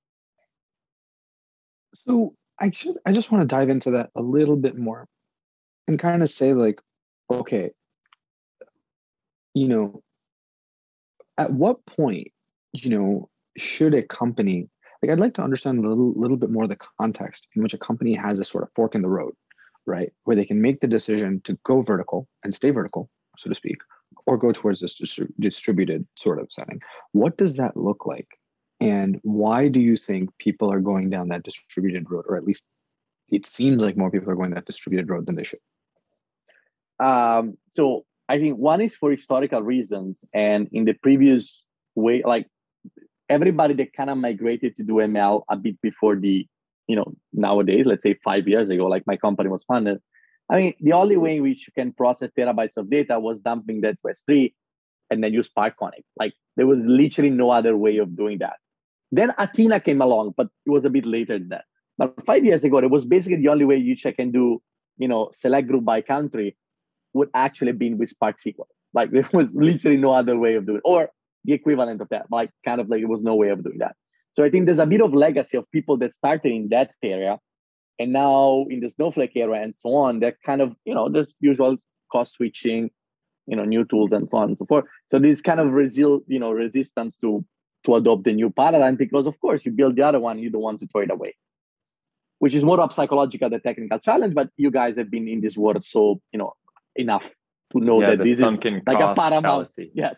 Speaker 1: So I should I just want to dive into that a little bit more and kind of say, like, okay, you know, at what point, you know, should a company, like, I'd like to understand a little, little bit more of the context in which a company has a sort of fork in the road, right? Where they can make the decision to go vertical and stay vertical, so to speak, or go towards this distri- distributed sort of setting. What does that look like? And why do you think people are going down that distributed road, or at least it seems like more people are going that distributed road than they should?
Speaker 3: Um, so I think one is for historical reasons, and in the previous way, like everybody that kind of migrated to do M L a bit before the, you know, nowadays, let's say five years ago, like my company was founded. I mean, the only way in which you can process terabytes of data was dumping that to S three and then use Spark on it. Like, there was literally no other way of doing that. Then Athena came along, but it was a bit later than that. But five years ago, it was basically the only way you check and do, you know, select group by country would actually be with Spark S Q L. Like, there was literally no other way of doing it, or the equivalent of that. Like, kind of like there was no way of doing that. So I think there's a bit of legacy of people that started in that area, and now in the Snowflake era and so on, that kind of, you know, there's usual cost switching, you know, new tools and so on and so forth. So this kind of resil, you know, resistance to to adopt the new paradigm, because of course you build the other one, you don't want to throw it away, which is more of psychological than technical challenge. But you guys have been in this world so, you know, enough to know
Speaker 2: yeah,
Speaker 3: that
Speaker 2: the
Speaker 3: this is
Speaker 2: sunken
Speaker 3: like a
Speaker 2: cost
Speaker 3: paramount.
Speaker 2: fallacy.
Speaker 3: Yes,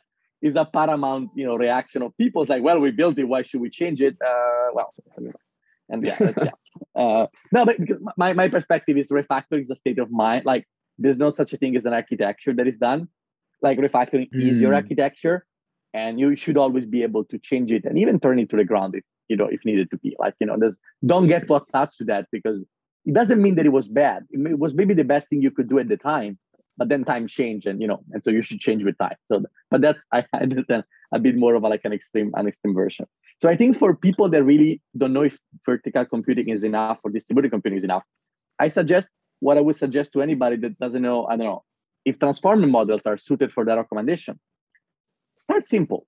Speaker 3: is a paramount, you know, reaction of people. It's like, well, we built it. Why should we change it? Uh, well, and yeah, yeah. Uh, no, but my, my perspective is refactoring is a state of mind. Like there's no such a thing as an architecture that is done. Like refactoring mm. is your architecture, and you should always be able to change it and even turn it to the ground if you know if needed to be. Like you know, there's don't get too attached to that because it doesn't mean that it was bad. It was maybe the best thing you could do at the time, but then time changed, and you know, and so you should change with time. So, but that's I understand a bit more of a, like an extreme, an extreme version. So I think for people that really don't know if vertical computing is enough or distributed computing is enough, I suggest what I would suggest to anybody that doesn't know. I don't know if transformer models are suited for that recommendation. Start simple.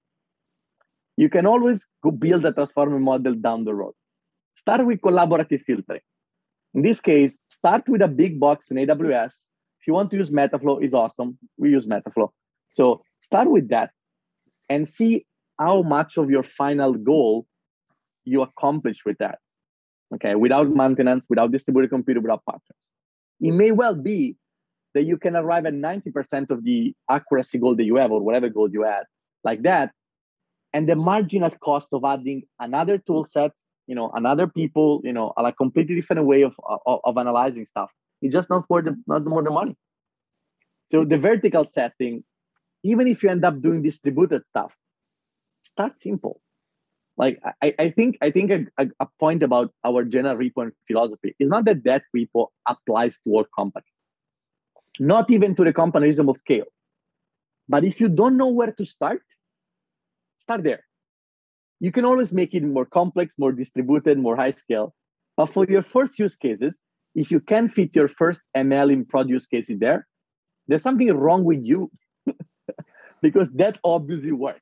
Speaker 3: You can always go build a transformer model down the road. Start with collaborative filtering. In this case, start with a big box in A W S. If you want to use Metaflow, is awesome. We use Metaflow. So start with that and see how much of your final goal you accomplish with that. Okay, without maintenance, without distributed computer, without patterns. It may well be that you can arrive at ninety percent of the accuracy goal that you have or whatever goal you had like that. And the marginal cost of adding another tool set, you know, another people, you know, a completely different way of, of, of analyzing stuff. It's just not for the not more the money. So the vertical setting, even if you end up doing distributed stuff, start simple. Like I, I think I think a, a point about our general repo philosophy is not that that repo applies to all companies, not even to the company reasonable scale. But if you don't know where to start, start there. You can always make it more complex, more distributed, more high scale. But for your first use cases, if you can fit your first M L in prod use cases there, there's something wrong with you because that obviously works.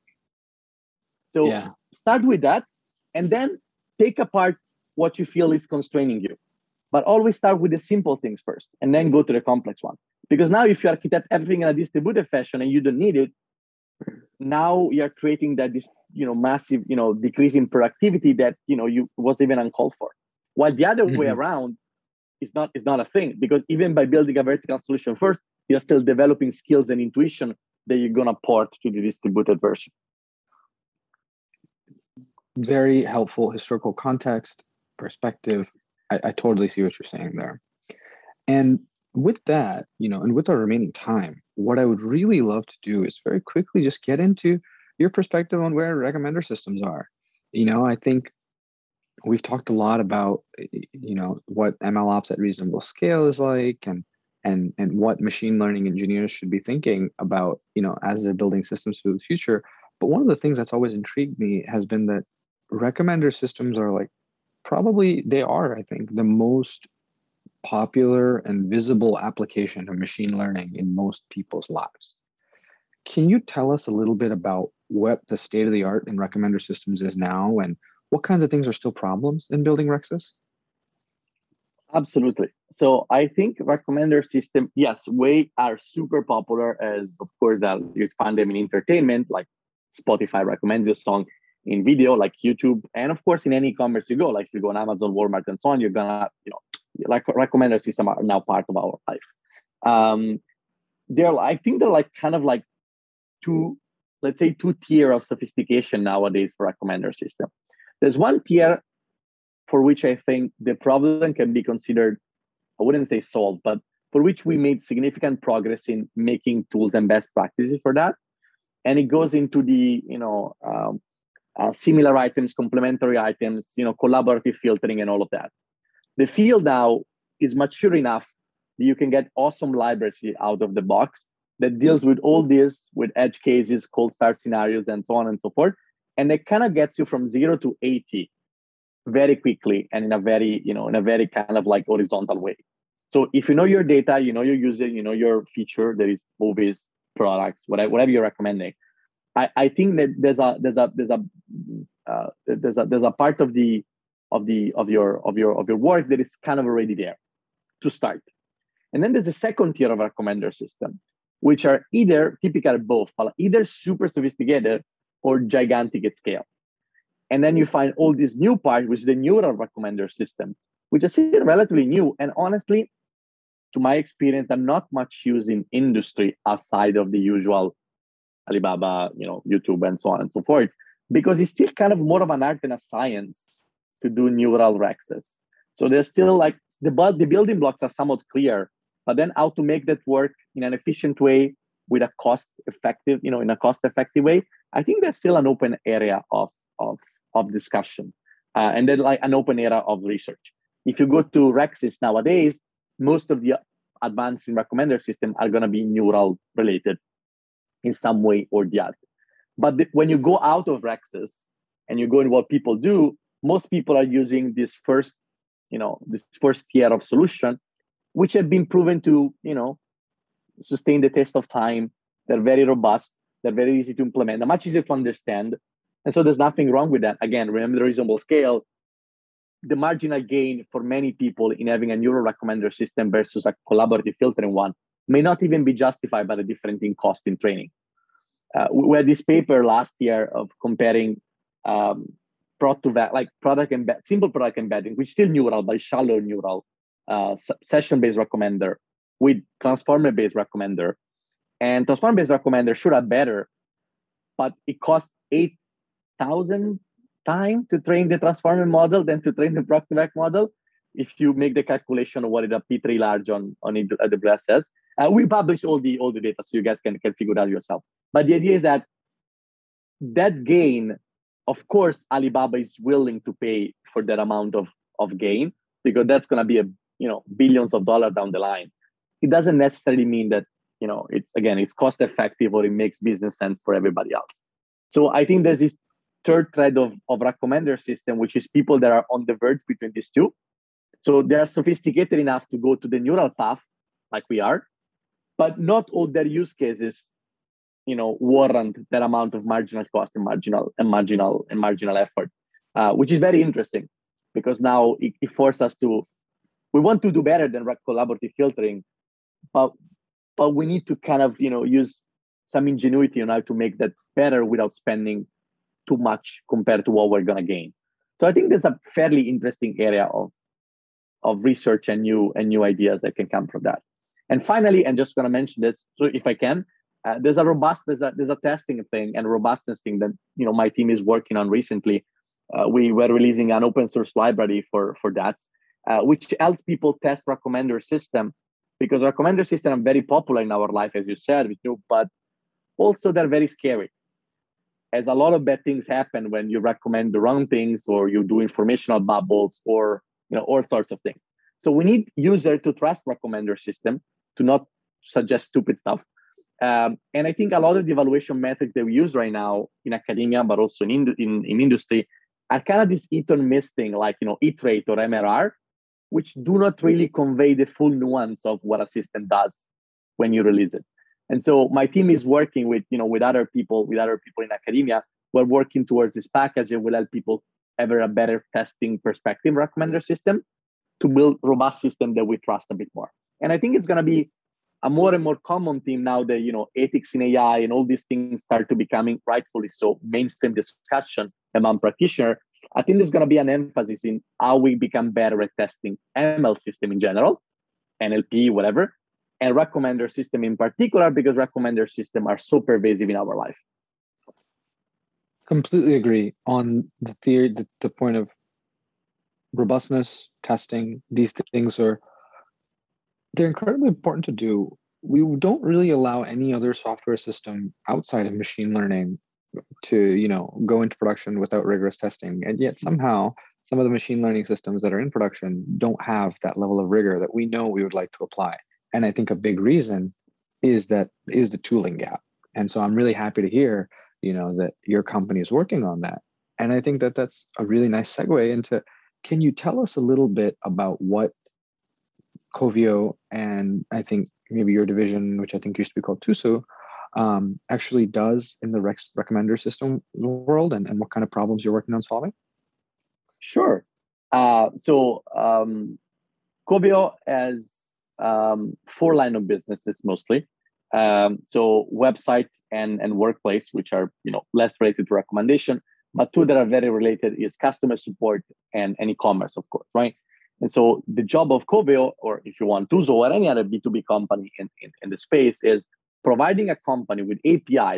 Speaker 3: So yeah. Start with that and then take apart what you feel is constraining you. But always start with the simple things first and then go to the complex one. Because now if you architect everything in a distributed fashion and you don't need it, now you're creating that this, you know, massive, you know, decrease in productivity that, you know, you was even uncalled for. While the other mm-hmm. way around is not, is not a thing, because even by building a vertical solution first, you're still developing skills and intuition that you're going to port to the distributed version.
Speaker 1: Very helpful historical context, perspective. I, I totally see what you're saying there. And with that, you know, and with our remaining time, what I would really love to do is very quickly just get into your perspective on where recommender systems are. You know, I think we've talked a lot about, you know, what MLOps at reasonable scale is like, and and and what machine learning engineers should be thinking about, you know, as they're building systems for the future. But one of the things that's always intrigued me has been that recommender systems are like, probably they are, I think, the most popular and visible application of machine learning in most people's lives. Can you tell us a little bit about what the state of the art in recommender systems is now and what kinds of things are still problems in building Rexes?
Speaker 3: Absolutely. So I think recommender system, yes, way are super popular as, of course, that you find them in entertainment, like Spotify recommends a song, in video, like YouTube, and of course, in any e-commerce you go, like if you go on Amazon, Walmart, and so on, you're gonna, you know, like recommender system are now part of our life. Um, they're, I think they're like kind of like two, let's say two tier of sophistication nowadays for recommender system. There's one tier for which I think the problem can be considered, I wouldn't say solved, but for which we made significant progress in making tools and best practices for that. And it goes into the, you know, um, Uh, similar items, complementary items, you know, collaborative filtering and all of that. The field now is mature enough that you can get awesome libraries out of the box that deals with all this, with edge cases, cold start scenarios, and so on and so forth. And it kind of gets you from zero to eighty very quickly and in a very, you know, in a very kind of like horizontal way. So if you know your data, you know your user, you know your feature, that is movies, products, whatever, whatever you're recommending. I, I think that there's a there's a there's a uh, there's a there's a part of the of the of your of your of your work that is kind of already there to start, and then there's a second tier of recommender system, which are either typically both, either super sophisticated or gigantic at scale, and then you find all this new part, which is the neural recommender system, which is still relatively new, and honestly, to my experience, are not much used in industry outside of the usual Alibaba, you know, YouTube, and so on and so forth, because it's still kind of more of an art than a science to do neural rexes. So there's still like the the building blocks are somewhat clear, but then how to make that work in an efficient way with a cost effective, you know, in a cost effective way, I think that's still an open area of of of discussion, uh, and then like an open area of research. If you go to Rexes nowadays, most of the advanced recommender system are going to be neural related in some way or the other. But the, when you go out of Rexes and you go in what people do, most people are using this first, you know, this first tier of solution, which have been proven to, you know, sustain the test of time. They're very robust. They're very easy to implement. They're much easier to understand. And so there's nothing wrong with that. Again, remember the reasonable scale. The marginal gain for many people in having a neural recommender system versus a collaborative filtering one may not even be justified by the difference in cost in training. Uh, we had this paper last year of comparing um, prod to va- like product embed, simple product embedding, which is still neural, but shallow neural, uh, session-based recommender with transformer-based recommender. And transformer-based recommender should have better, but it costs eight thousand time to train the transformer model than to train the Proc-to-Vec model. If you make the calculation of what is a P three large on, on A W S says, uh, we publish all the all the data so you guys can, can figure it out yourself. But the idea is that that gain, of course, Alibaba is willing to pay for that amount of, of gain because that's going to be a you know billions of dollars down the line. It doesn't necessarily mean that you know it's again it's cost effective or it makes business sense for everybody else. So I think there's this third thread of, of recommender system, which is people that are on the verge between these two. So they are sophisticated enough to go to the neural path, like we are, but not all their use cases, you know, warrant that amount of marginal cost and marginal and marginal and marginal effort, uh, which is very interesting because now it, it forces us to. We want to do better than collaborative filtering, but but we need to kind of you know use some ingenuity on how to make that better without spending too much compared to what we're going to gain. So I think there's a fairly interesting area of of research and new and new ideas that can come from that. And finally, and just going to mention this, so if I can, uh, there's a robust there's a there's a testing thing and robustness thing that you know my team is working on recently. Uh, we were releasing an open source library for for that, uh, which helps people test recommender system because recommender system are very popular in our life, as you said, but also they're very scary. As a lot of bad things happen when you recommend the wrong things or you do informational bubbles or you know all sorts of things. So we need user to trust recommender system to not suggest stupid stuff. Um, and I think a lot of the evaluation methods that we use right now in academia, but also in, in, in industry, are kind of this hit or miss thing, like you know hit rate or M R R, which do not really convey the full nuance of what a system does when you release it. And so my team is working with, you know, with other people, with other people in academia. We're working towards this package and will help people have a better testing perspective recommender system to build robust system that we trust a bit more. And I think it's going to be a more and more common theme now that, you know, ethics in A I and all these things start to becoming rightfully so mainstream discussion among practitioners. I think there's going to be an emphasis in how we become better at testing M L system in general, N L P, whatever, and recommender system in particular, because recommender system are so pervasive in our life.
Speaker 1: Completely agree on the theory, the, the point of robustness, testing. These things are, they're incredibly important to do. We don't really allow any other software system outside of machine learning to, you know, go into production without rigorous testing. And yet somehow some of the machine learning systems that are in production don't have that level of rigor that we know we would like to apply. And I think a big reason is that is the tooling gap. And so I'm really happy to hear, you know, that your company is working on that. And I think that that's a really nice segue into, can you tell us a little bit about what Coveo and I think maybe your division, which I think used to be called Tuso, um, actually does in the Rex recommender system world, and, and what kind of problems you're working on solving?
Speaker 3: Sure. Uh, so um, Coveo has um, four line of businesses mostly. Um, so website and, and workplace, which are you know less related to recommendation, but two that are very related is customer support and, and e-commerce, of course, right? And so the job of Coveo, or if you want Tuso or any other B two B company in, in, in the space, is providing a company with A P Is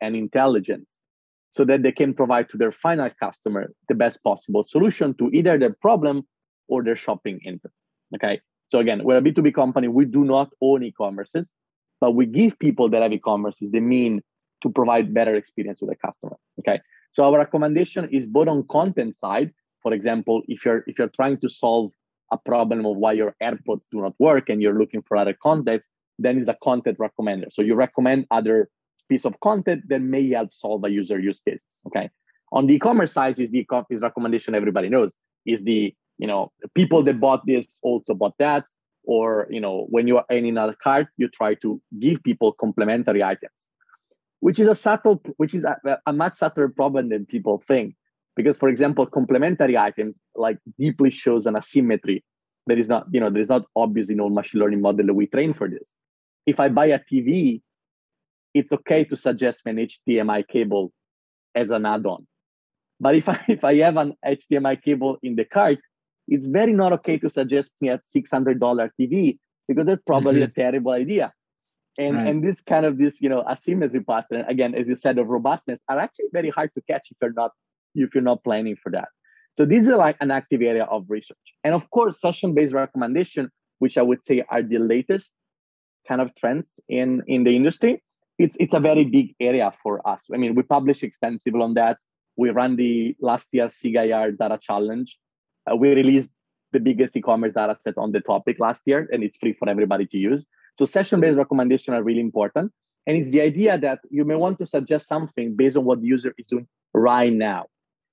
Speaker 3: and intelligence so that they can provide to their final customer the best possible solution to either their problem or their shopping intent. Okay. So again, we're a B two B company. We do not own e-commerces, but we give people that have e-commerces the mean to provide better experience with the customer. Okay. So our recommendation is both on content side. For example, if you're if you're trying to solve a problem of why your AirPods do not work and you're looking for other content, then it's a content recommender. So you recommend other piece of content that may help solve a user use case. Okay. On the e-commerce side is the is recommendation everybody knows is the, you know, people that bought this also bought that. Or, you know, when you are in another cart, you try to give people complementary items, which is a subtle, which is a, a much subtler problem than people think. Because, for example, complementary items like deeply shows an asymmetry that is not, you know, there is not obvious in all machine learning model that we train for this. If I buy a T V, it's okay to suggest an H D M I cable as an add-on. But if I if I have an H D M I cable in the cart, it's very not okay to suggest me a six hundred dollars T V because that's probably mm-hmm. a terrible idea. And right. and this kind of this, you know, asymmetry pattern, again, as you said, of robustness, are actually very hard to catch if you're not if you're not planning for that. So this is like an active area of research. And of course, session-based recommendation, which I would say are the latest kind of trends in, in the industry, it's it's a very big area for us. I mean, we publish extensively on that. We ran the last year SIG I R data challenge. Uh, we released the biggest e-commerce data set on the topic last year, and it's free for everybody to use. So session-based recommendations are really important. And it's the idea that you may want to suggest something based on what the user is doing right now.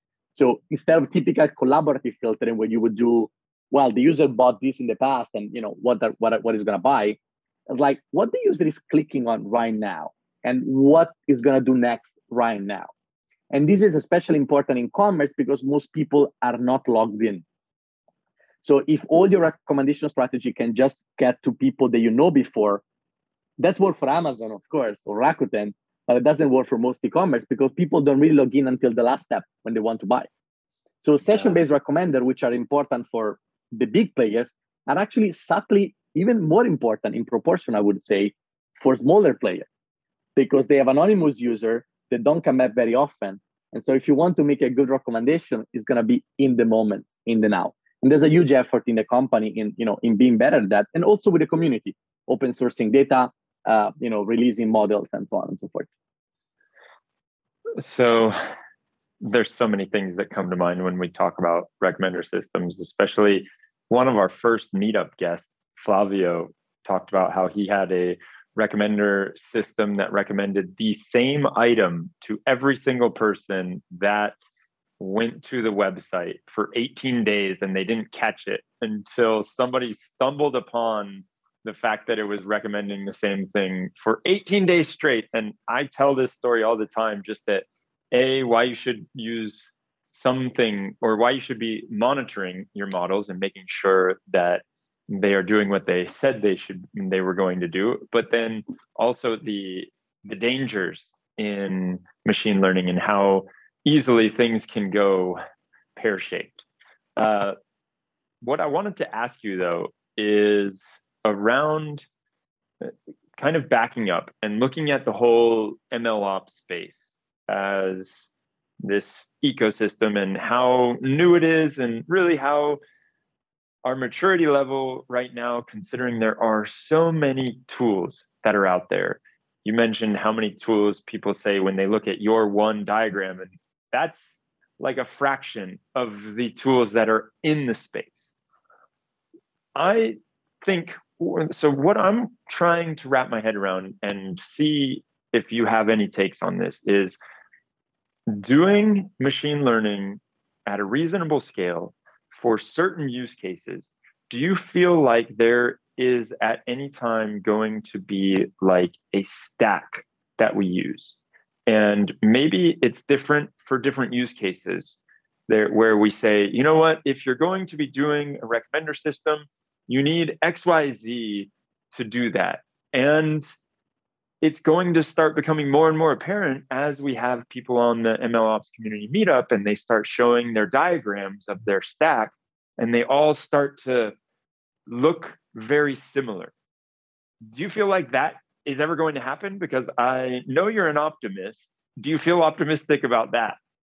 Speaker 3: So instead of typical collaborative filtering where you would do, well, the user bought this in the past and, you know, what the, what, what is going to buy, it's like what the user is clicking on right now and what is going to do next right now. And this is especially important in commerce because most people are not logged in. So if all your recommendation strategy can just get to people that you know before, that's work for Amazon, of course, or Rakuten, but it doesn't work for most e-commerce because people don't really log in until the last step when they want to buy. So session-based yeah. recommender, which are important for the big players, are actually subtly even more important in proportion, I would say, for smaller players because they have anonymous user that don't come back very often. And so if you want to make a good recommendation, it's going to be in the moment, in the now. And there's a huge effort in the company in, you know, in being better at that. And also with the community, open sourcing data, uh, you know, releasing models and so on and so forth.
Speaker 2: So there's so many things that come to mind when we talk about recommender systems, especially one of our first meetup guests, Flavio, talked about how he had a recommender system that recommended the same item to every single person that went to the website for eighteen days and they didn't catch it until somebody stumbled upon the fact that it was recommending the same thing for eighteen days straight. And I tell this story all the time, just that A, why you should use something or why you should be monitoring your models and making sure that they are doing what they said they should, they were going to do. But then also the, the dangers in machine learning and how easily things can go pear-shaped. Uh, what I wanted to ask you though is around kind of backing up and looking at the whole M L ops space as this ecosystem and how new it is and really how our maturity level right now, considering there are so many tools that are out there. You mentioned how many tools people say when they look at your one diagram, and that's like a fraction of the tools that are in the space. I think, so what I'm trying to wrap my head around and see if you have any takes on this is doing machine learning at a reasonable scale for certain use cases. Do you feel like there is at any time going to be like a stack that we use? And maybe it's different for different use cases there where we say, you know what, if you're going to be doing a recommender system, you need X Y Z to do that. And it's going to start becoming more and more apparent as we have people on the M L Ops community meetup and they start showing their diagrams of their stack and they all start to look very similar. Do you feel like that is ever going to happen? Because I know you're an optimist do you feel optimistic about that?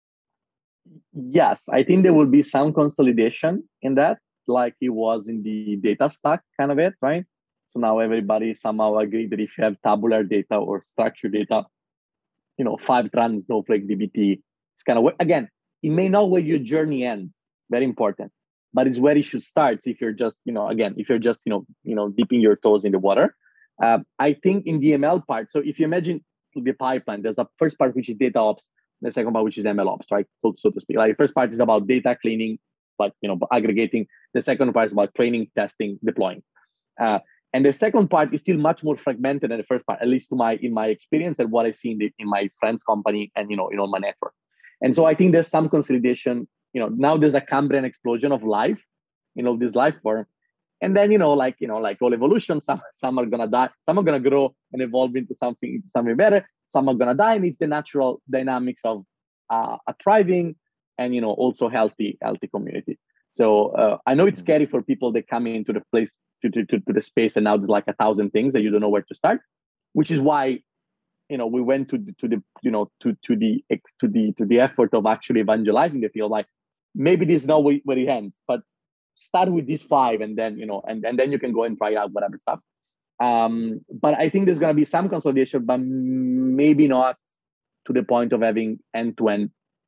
Speaker 3: Yes, I think there will be some consolidation in that, like it was in the data stack kind of it, right? So now everybody somehow agree that if you have tabular data or structured data, you know, Fivetran, Snowflake, D B T, it's kind of, again, it may not where your journey ends, very important, but it's where it should start. If you're just, you know, again, if you're just, you know, you know, dipping your toes in the water. Uh, I think in the M L part, so if you imagine the pipeline, there's a first part which is data ops, the second part which is M L ops, right? So, so to speak. Like the first part is about data cleaning, like, you know, aggregating. The second part is about training, testing, deploying. Uh, and the second part is still much more fragmented than the first part, at least to my in my experience and what I see in, the, in my friend's company and, you know, you know, my network. And so I think there's some consolidation. You know, now there's a Cambrian explosion of life, you know, this life form. And then, you know, like, you know, like all evolution, some, some are going to die, some are going to grow and evolve into something, into something better. Some are going to die. And it's the natural dynamics of uh, a thriving and, you know, also healthy, healthy community. So uh, I know it's scary for people that come into the place, to, to, to, to the space, and now there's like a thousand things that you don't know where to start, which is why, you know, we went to the, to the, you know, to, to the, to the, to the effort of actually evangelizing the field. Like maybe this is not where, where it ends, but start with these five, and then, you know, and, and then you can go and try out whatever stuff. Um, but I think there's going to be some consolidation, but maybe not to the point of having end-to-end,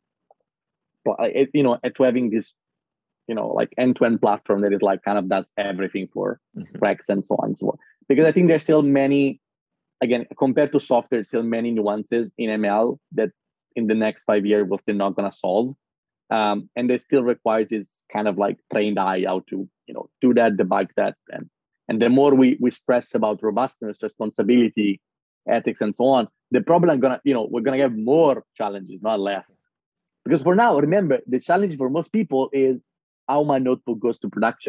Speaker 3: you know, to having this, you know, like end-to-end platform that is like kind of does everything for mm-hmm. Rex and so on and so on. Because I think there's still many, again, compared to software, still many nuances in M L that in the next five years we're still not going to solve. Um, and they still requires this kind of like trained eye how to, you know, do that, debug that. And and the more we we stress about robustness, responsibility, ethics, and so on, the problem gonna, you know, we're gonna have more challenges, not less. Because for now, remember, the challenge for most people is how my notebook goes to production.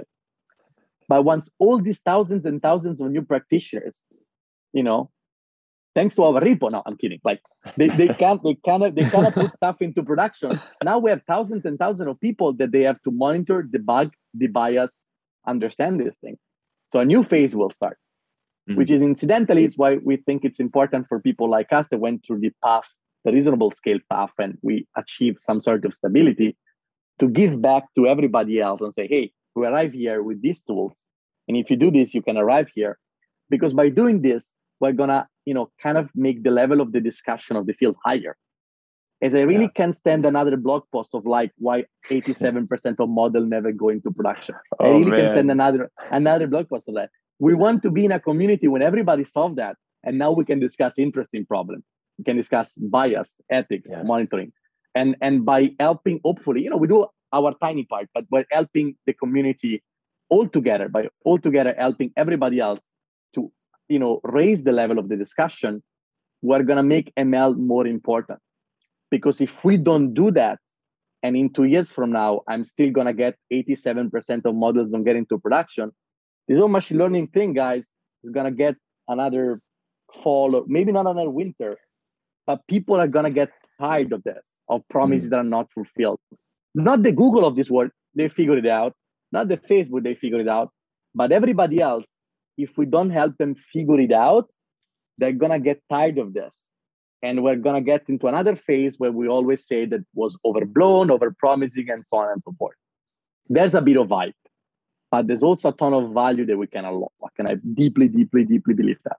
Speaker 3: But once all these thousands and thousands of new practitioners, you know, thanks to our repo, no, I'm kidding. Like they, they can't, they cannot, they cannot put stuff into production. Now we have thousands and thousands of people that they have to monitor, debug, debias, understand this thing. So a new phase will start, mm-hmm. which is incidentally is why we think it's important for people like us that went through the path, the reasonable scale path, and we achieve some sort of stability, to give back to everybody else and say, hey, we arrive here with these tools. And if you do this, you can arrive here. Because by doing this, we're gonna, you know, kind of make the level of the discussion of the field higher. As I really yeah. can't stand another blog post of like why eighty-seven percent of model never go into production. Oh, I really man. can stand another another blog post of that. We want to be in a community when everybody solved that, and now we can discuss interesting problems. We can discuss bias, ethics, yes. monitoring, and and by helping, hopefully, you know, we do our tiny part, but by helping the community all together, by all together helping everybody else to, you know, raise the level of the discussion, we're gonna make M L more important. Because if we don't do that, and in two years from now, I'm still gonna get eighty-seven percent of models don't get into production, this whole machine learning thing, guys, is gonna get another fall, or maybe not another winter, but people are gonna get tired of this, of promises mm. that are not fulfilled. Not the Google of this world, they figured it out. Not the Facebook, they figured it out. But everybody else, if we don't help them figure it out, they're gonna get tired of this. And we're gonna get into another phase where we always say that was overblown, overpromising, and so on and so forth. There's a bit of hype, but there's also a ton of value that we can unlock. And I deeply, deeply, deeply believe that.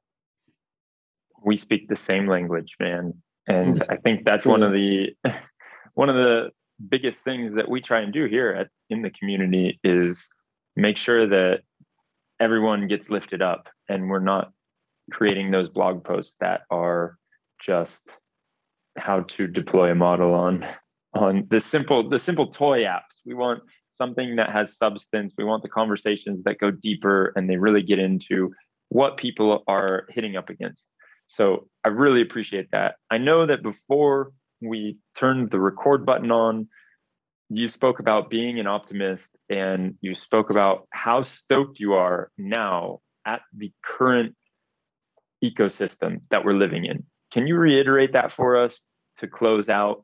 Speaker 2: We speak the same language, man. And I think that's one of the one of the biggest things that we try and do here at in the community is make sure that everyone gets lifted up, and we're not creating those blog posts that are just how to deploy a model on on the simple the simple toy apps. We want something that has substance. We want the conversations that go deeper and they really get into what people are hitting up against. So I really appreciate that. I know that before we turned the record button on, you spoke about being an optimist, and you spoke about how stoked you are now at the current ecosystem that we're living in. Can you reiterate that for us to close out?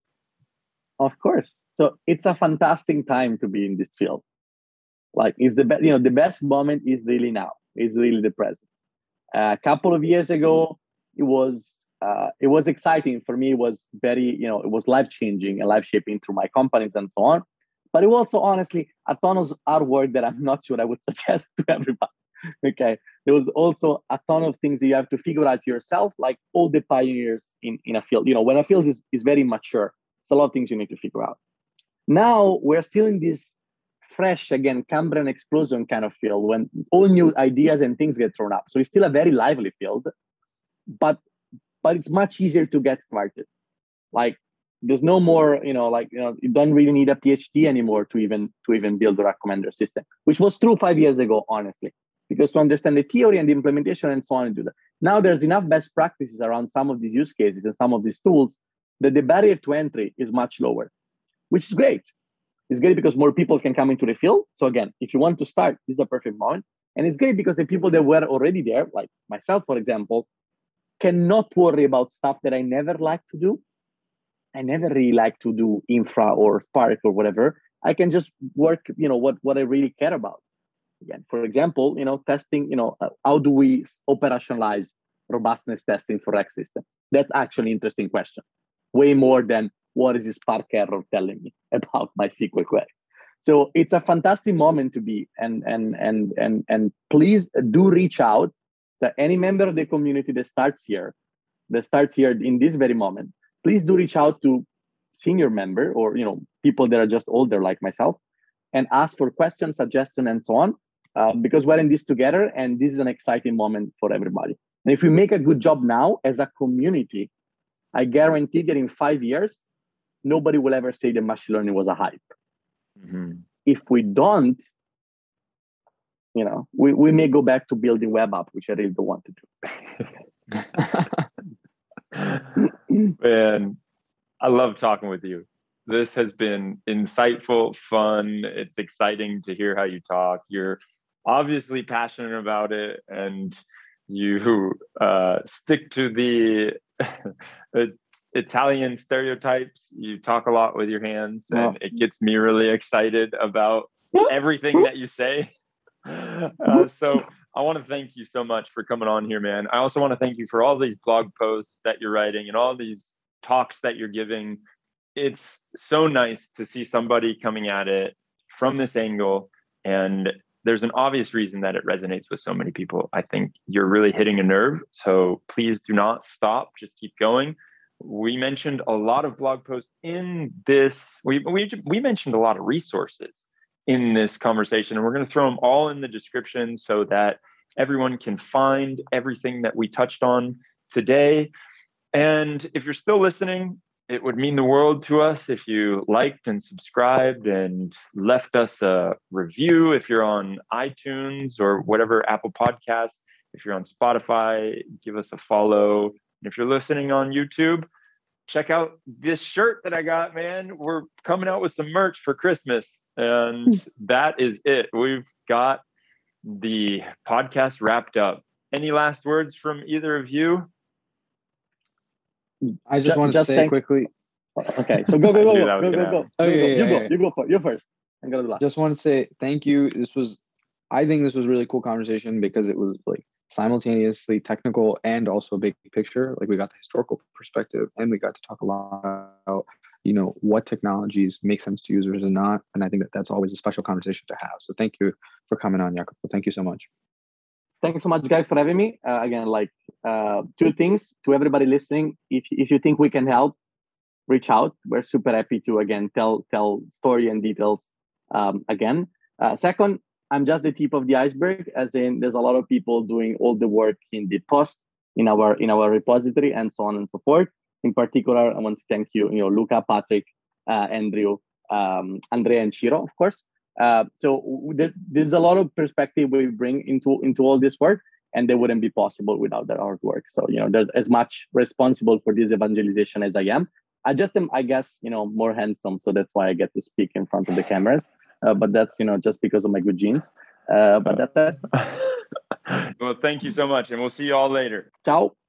Speaker 3: Of course. So it's a fantastic time to be in this field. Like, it's the best, you know, the best moment is really now. It's really the present. Uh, a couple of years ago, it was uh, it was exciting for me. It was very, you know, it was life changing and life shaping through my companies and so on. But it was also honestly a ton of hard work that I'm not sure I would suggest to everybody. Okay, there was also a ton of things that you have to figure out yourself, like all the pioneers in, in a field. You know, when a field is, is very mature, it's a lot of things you need to figure out. Now we're still in this fresh, again, Cambrian explosion kind of field when all new ideas and things get thrown up. So it's still a very lively field, but but it's much easier to get started. Like there's no more, you know, like, you know, you don't really need a PhD anymore to even to even build a recommender system, which was true five years ago, honestly, because to understand the theory and the implementation and so on and do that. Now there's enough best practices around some of these use cases and some of these tools that the barrier to entry is much lower, which is great. It's great because more people can come into the field. So again, if you want to start, this is a perfect moment. And it's great because the people that were already there, like myself, for example, cannot worry about stuff that I never liked to do. I never really like to do infra or Spark or whatever. I can just work, you know, what, what I really care about. Again, for example, you know, testing, you know, uh, how do we operationalize robustness testing for X system? That's actually an interesting question. Way more than what is this Spark error telling me about my S Q L query. So it's a fantastic moment to be, and and and and and please do reach out to any member of the community that starts here, that starts here in this very moment. Please do reach out to senior member or, you know, people that are just older like myself and ask for questions, suggestions, and so on, uh, because we're in this together and this is an exciting moment for everybody. And if we make a good job now as a community, I guarantee that in five years, nobody will ever say that machine learning was a hype. Mm-hmm. If we don't, you know, we, we may go back to building web app, which I really don't want to do.
Speaker 2: Man, I love talking with you. This has been insightful, fun. It's exciting to hear how you talk. You're obviously passionate about it, and you uh, stick to the Italian stereotypes. You talk a lot with your hands, and oh. it gets me really excited about everything that you say. Uh, so I want to thank you so much for coming on here, man. I also want to thank you for all these blog posts that you're writing and all these talks that you're giving. It's so nice to see somebody coming at it from this angle. And there's an obvious reason that it resonates with so many people. I think you're really hitting a nerve. So please do not stop. Just keep going. We mentioned a lot of blog posts in this. We, we, we mentioned a lot of resources in this conversation, and we're going to throw them all in the description so that everyone can find everything that we touched on today. And if you're still listening, it would mean the world to us if you liked and subscribed and left us a review. If you're on iTunes or whatever, Apple Podcasts, if you're on Spotify, give us a follow. And if you're listening on YouTube, check out this shirt that I got, man. We're coming out with some merch for Christmas. And that is it. We've got the podcast wrapped up. Any last words from either of you?
Speaker 1: I just, just want to just say thank- quickly.
Speaker 3: Okay, so go, go, go, go, go, go, go.
Speaker 1: Oh, yeah,
Speaker 3: go.
Speaker 1: Yeah,
Speaker 3: you
Speaker 1: yeah,
Speaker 3: go,
Speaker 1: yeah.
Speaker 3: you go for you first. I'm gonna do last.
Speaker 1: Just want to say thank you. This was, I think this was a really cool conversation because it was like simultaneously technical and also big picture. Like we got the historical perspective and we got to talk a lot about, you know, what technologies make sense to users and not. And I think that that's always a special conversation to have. So thank you for coming on, Jacopo. Thank you so much.
Speaker 3: Thanks so much, guys, for having me. Uh, again, like uh, two things to everybody listening. If if you think we can help, reach out. We're super happy to, again, tell tell story and details um, again. Uh, second, I'm just the tip of the iceberg, as in there's a lot of people doing all the work in the post, in our in our repository, and so on and so forth. In particular, I want to thank you, you know, Luca, Patrick, uh, Andrew, um, Andrea, and Ciro, of course. Uh, so th- there's a lot of perspective we bring into into all this work, and they wouldn't be possible without their hard work. So, you know, there's as much responsible for this evangelization as I am. I just am, I guess, you know, more handsome, so that's why I get to speak in front of the cameras. Uh, but that's, you know, just because of my good genes. Uh, but that's it.
Speaker 2: Well, thank you so much, and we'll see you all later.
Speaker 3: Ciao.